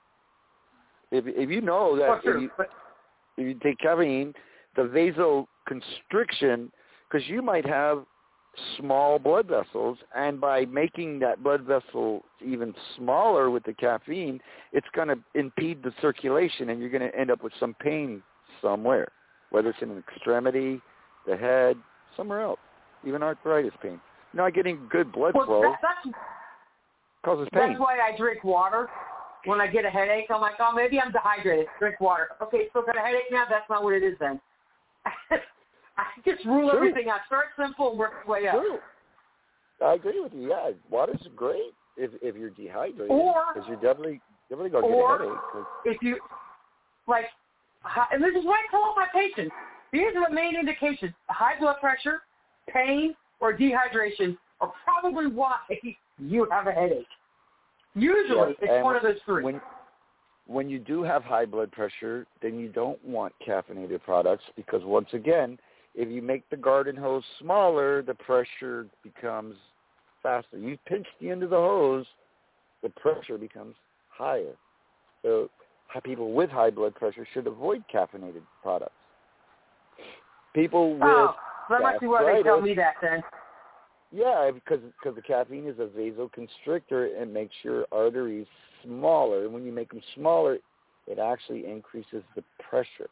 if you know that if you take caffeine, the vasoconstriction, because you might have small blood vessels, and by making that blood vessel even smaller with the caffeine, it's going to impede the circulation, and you're going to end up with some pain somewhere, whether it's in an extremity, the head, somewhere else, even arthritis pain. You're not getting good blood flow. Causes pain. That's why I drink water. When I get a headache, I'm like, oh, maybe I'm dehydrated. Drink water. Okay, still got a headache now? That's not what it is then. I just rule everything out. Start simple and work your way up. True. I agree with you. Yeah, water's great if you're dehydrated, because you're definitely going to get a headache. If you, like, and this is what I tell all my patients, these are the main indications. High blood pressure, pain, or dehydration are probably why you have a headache. Usually, it's one of those three. When you do have high blood pressure, then you don't want caffeinated products, because once again, if you make the garden hose smaller, the pressure becomes faster. You pinch the end of the hose, the pressure becomes higher. So people with high blood pressure should avoid caffeinated products. People with that must be why they tell me that then. Yeah, because the caffeine is a vasoconstrictor and makes your arteries smaller. And when you make them smaller, it actually increases the pressure.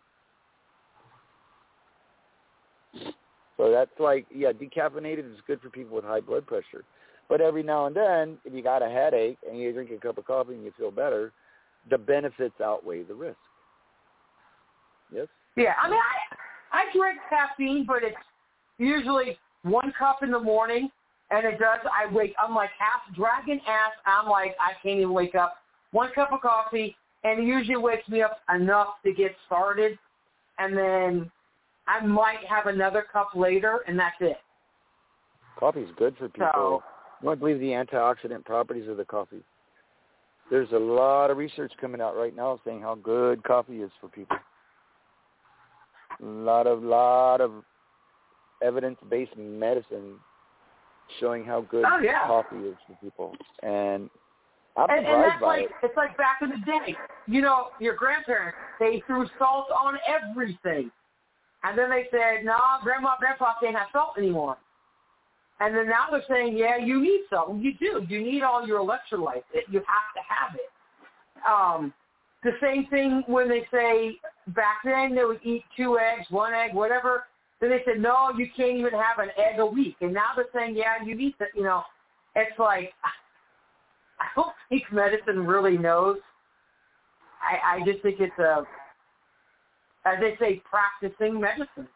So that's like, decaffeinated is good for people with high blood pressure. But every now and then, if you got a headache and you drink a cup of coffee and you feel better, the benefits outweigh the risk. Yes? Yeah, I mean, I drink caffeine, but it's usually 1 cup in the morning, and I'm like half dragging ass. I'm like, I can't even wake up. 1 cup of coffee, and it usually wakes me up enough to get started, and then I might have another cup later, and that's it. Coffee is good for people. So, you won't believe the antioxidant properties of the coffee. There's a lot of research coming out right now saying how good coffee is for people. A lot of evidence-based medicine showing how good coffee is for people. And I'm surprised by it. It's like back in the day. You know, your grandparents, they threw salt on everything. And then they said, no, Grandma and Grandpa can't have salt anymore. And then now they're saying, yeah, you need salt. Well, you do. You need all your electrolytes. You have to have it. The same thing when they say back then they would eat 2 eggs, 1 egg, whatever. Then they said, no, you can't even have an egg a week. And now they're saying, yeah, you need to, it's like, I don't think medicine really knows. I just think it's as they say, practicing medicine.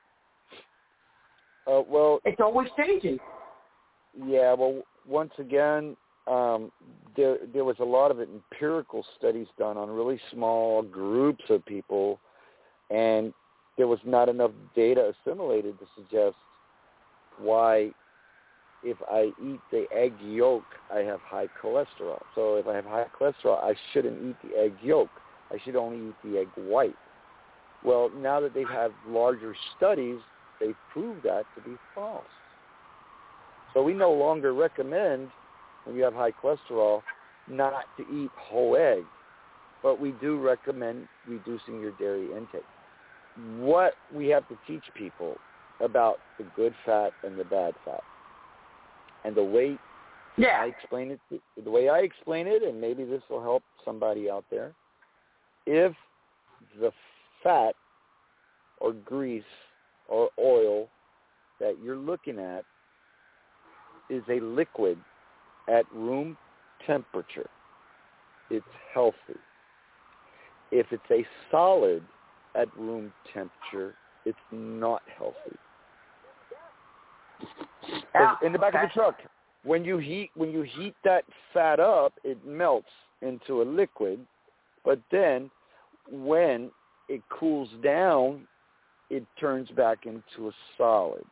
Well, it's always changing. Yeah, well, once again, there was a lot of empirical studies done on really small groups of people, and there was not enough data assimilated to suggest why, if I eat the egg yolk, I have high cholesterol. So if I have high cholesterol, I shouldn't eat the egg yolk. I should only eat the egg white. Well, now that they've had larger studies, they've proved that to be false. So we no longer recommend, when you have high cholesterol, not to eat whole egg, but we do recommend reducing your dairy intake. What we have to teach people about the good fat and the bad fat, and the way I explain it, and maybe this will help somebody out there. If the fat or grease or oil that you're looking at is a liquid at room temperature, it's healthy. If it's a solid at room temperature, it's not healthy. In the back of the truck, when you heat that fat up, it melts into a liquid, but then when it cools down, it turns back into a solid.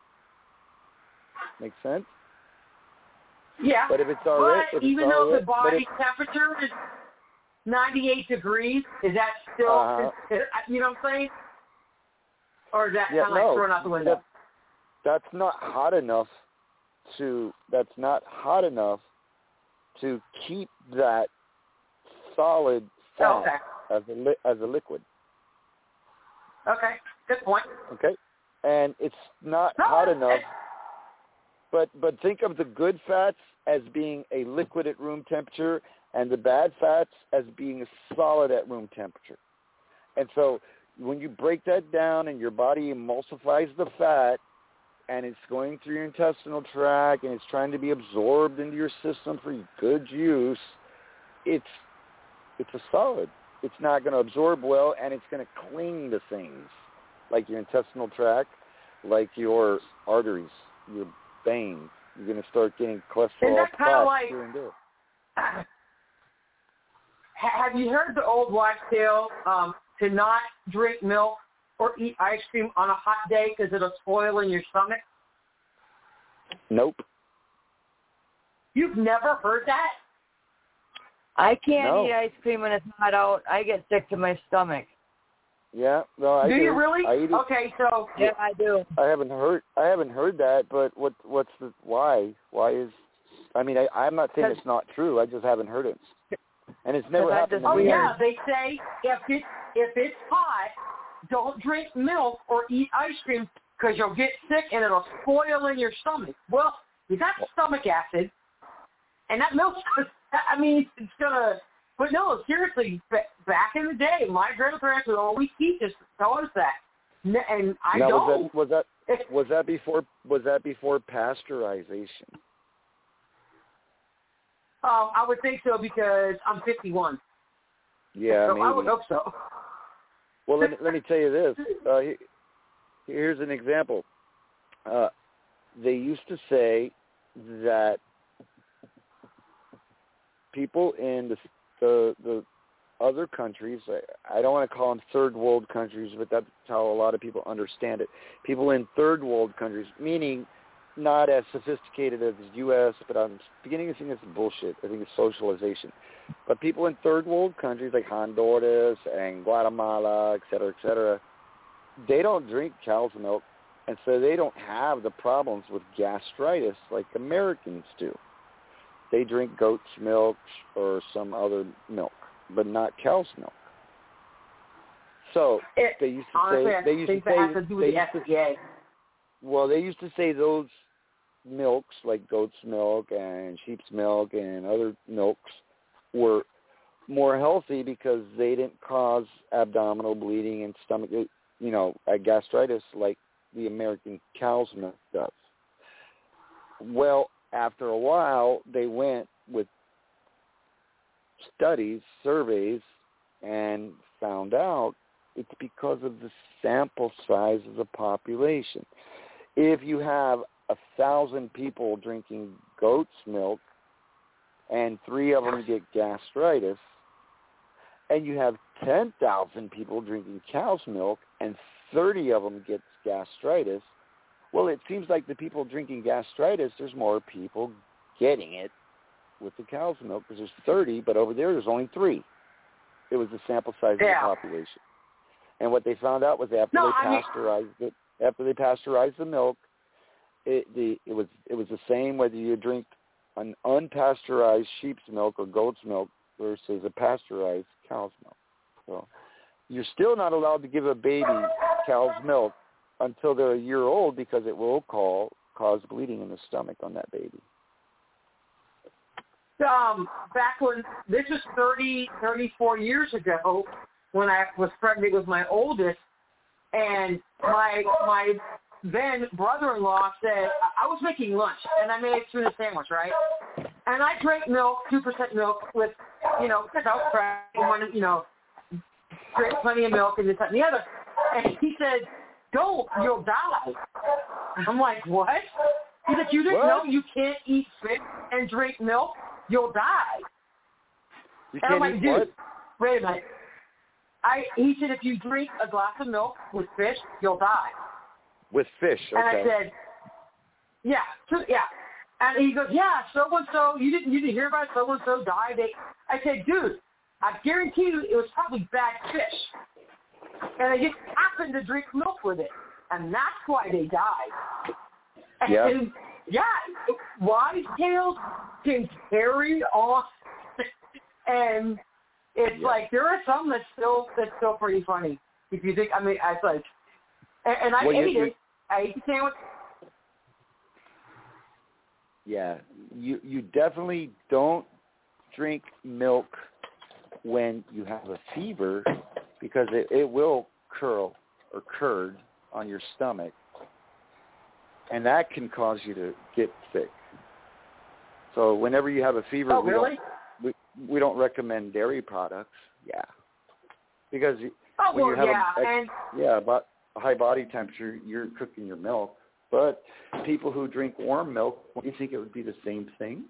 Make sense? Yeah. But if it's already, even though the body temperature is 98 degrees, is that still, you know what I'm saying? Or is that kind of like thrown out the window? That's not hot enough to keep that solid fat as a liquid. Okay, good point. Okay, and it's not hot enough. But think of the good fats as being a liquid at room temperature, and the bad fats as being a solid at room temperature. And so when you break that down and your body emulsifies the fat, and it's going through your intestinal tract, and it's trying to be absorbed into your system for good use, it's a solid. It's not going to absorb well, and it's going to cling to things like your intestinal tract, like your arteries, your veins. You're going to start getting cholesterol plaques here and there. Have you heard the old wives' tale to not drink milk or eat ice cream on a hot day because it'll spoil in your stomach? Nope. You've never heard that? I can't eat ice cream when it's hot out. I get sick to my stomach. Yeah, no, I do. Do you really? I eat it. Okay, so yeah, I do. I haven't heard that, but what's the why? Why is? I mean, I'm not saying it's not true. I just haven't heard it, and it's never happened to me. Oh yeah, they say if it's hot, don't drink milk or eat ice cream because you'll get sick and it'll spoil in your stomach. Well, you got stomach acid, and that milk's, I mean, it's going to, but no, seriously, back in the day, my grandparents would always teach us, tell us that. And I don't. Was that before pasteurization? I would think so because I'm 51. Yeah, so maybe. I would hope so. Well, let me tell you this. Here's an example. They used to say that people in the other countries, I don't want to call them third world countries, but that's how a lot of people understand it. People in third world countries, meaning not as sophisticated as the U.S., but I'm beginning to think it's bullshit. I think it's socialization. But people in third world countries like Honduras and Guatemala, et cetera, they don't drink cow's milk, and so they don't have the problems with gastritis like Americans do. They drink goat's milk or some other milk, but not cow's milk. So they used to say those milks like goat's milk and sheep's milk and other milks were more healthy because they didn't cause abdominal bleeding and stomach, gastritis like the American cow's milk does. Well, after a while, they went with studies, surveys, and found out it's because of the sample size of the population. If you have 1,000 people drinking goat's milk and 3 of them get gastritis, and you have 10,000 people drinking cow's milk and 30 of them get gastritis, well, it seems like the people drinking gastritis, there's more people getting it with the cow's milk because there's 30, but over there's only 3. It was the sample size of the population. And what they found out was after they pasteurized the milk, it was the same whether you drink an unpasteurized sheep's milk or goat's milk versus a pasteurized cow's milk. So you're still not allowed to give a baby cow's milk until they're a year old because it will cause bleeding in the stomach on that baby. Back when, this is 34 years ago, when I was pregnant with my oldest, and my then brother-in-law said, I was making lunch, and I made a tuna sandwich, right? And I drank milk, 2% milk with, without crack, drank plenty of milk and this, that, and the other. And he said, don't, you'll die. I'm like, what? He said, you didn't know you can't eat fish and drink milk? You'll die. You and I'm can't like, eat dude, what? wait a minute. He said, if you drink a glass of milk with fish, you'll die. With fish, okay. And I said, yeah. And he goes, yeah, so-and-so, you didn't hear about it? So-and-so died. I said, dude, I guarantee you it was probably bad fish. And they just happened to drink milk with it. And that's why they died. And, wise tales can carry on. And it's like, there are some that's still pretty funny. If you think, it's like, and I ate it. I ate the sandwich. Yeah, you definitely don't drink milk when you have a fever because it will curl or curd on your stomach, and that can cause you to get sick. So whenever you have a fever, we don't recommend dairy products. Yeah, because when you have about a high body temperature, you're cooking your milk. But people who drink warm milk, do you think it would be the same thing?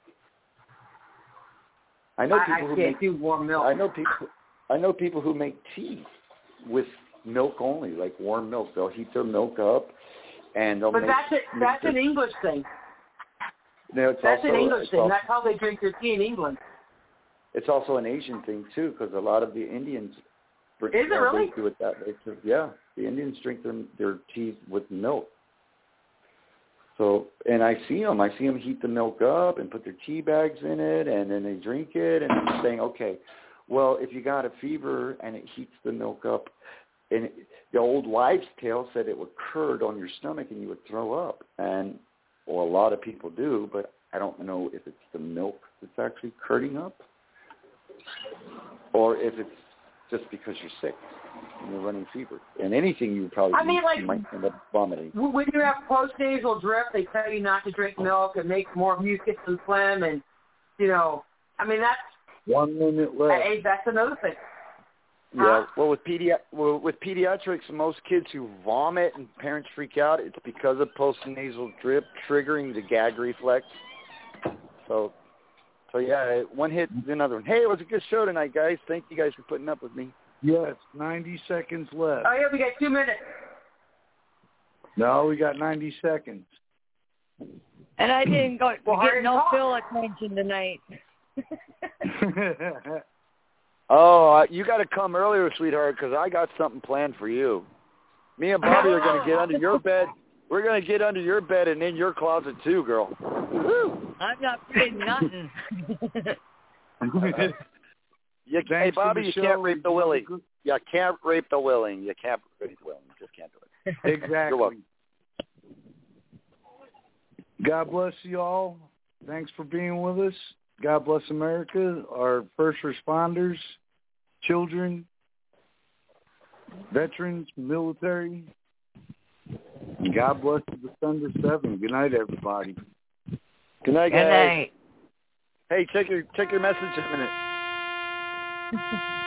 I can't do warm milk. I know people who make tea with milk only, like warm milk. They'll heat their milk up, and they'll. But that's an English thing. No, that's an English thing. That's how they drink their tea in England. It's also an Asian thing too, because a lot of the Indians. Is it really? Do it that way too. Yeah, the Indians drink their tea with milk. So, and I see them heat the milk up and put their tea bags in it, and then they drink it, and I'm saying, okay, well, if you got a fever and it heats the milk up, and the old wives' tale said it would curd on your stomach and you would throw up, and a lot of people do, but I don't know if it's the milk that's actually curding up, or if it's just because you're sick and you're running fever. And anything you probably you might end up vomiting. When you have postnasal drip, they tell you not to drink milk and make more mucus and phlegm, and that's 1 minute left. Hey, that's another thing. Yeah, well, with pediatrics, most kids who vomit and parents freak out, it's because of postnasal drip triggering the gag reflex. So yeah, one hit is another one. Hey, it was a good show tonight, guys. Thank you guys for putting up with me. Yes, 90 seconds left. Oh, yeah, we got 2 minutes. No, we got 90 seconds. And I didn't get no Phil attention tonight. Oh, you got to come earlier, sweetheart, because I got something planned for you. Me and Bobby are going to get under your bed. We're going to get under your bed and in your closet, too, girl. Woo-hoo. I'm not feeling nothing. Hey, Bobby, you can't rape the willy. You can't rape the willing. You can't rape the willing. You just can't do it. Exactly. You're welcome. God bless you all. Thanks for being with us. God bless America, our first responders, children, veterans, military. And God bless the Thunder 7. Good night, everybody. Good night, guys. Good night. Hey, check your message in a minute.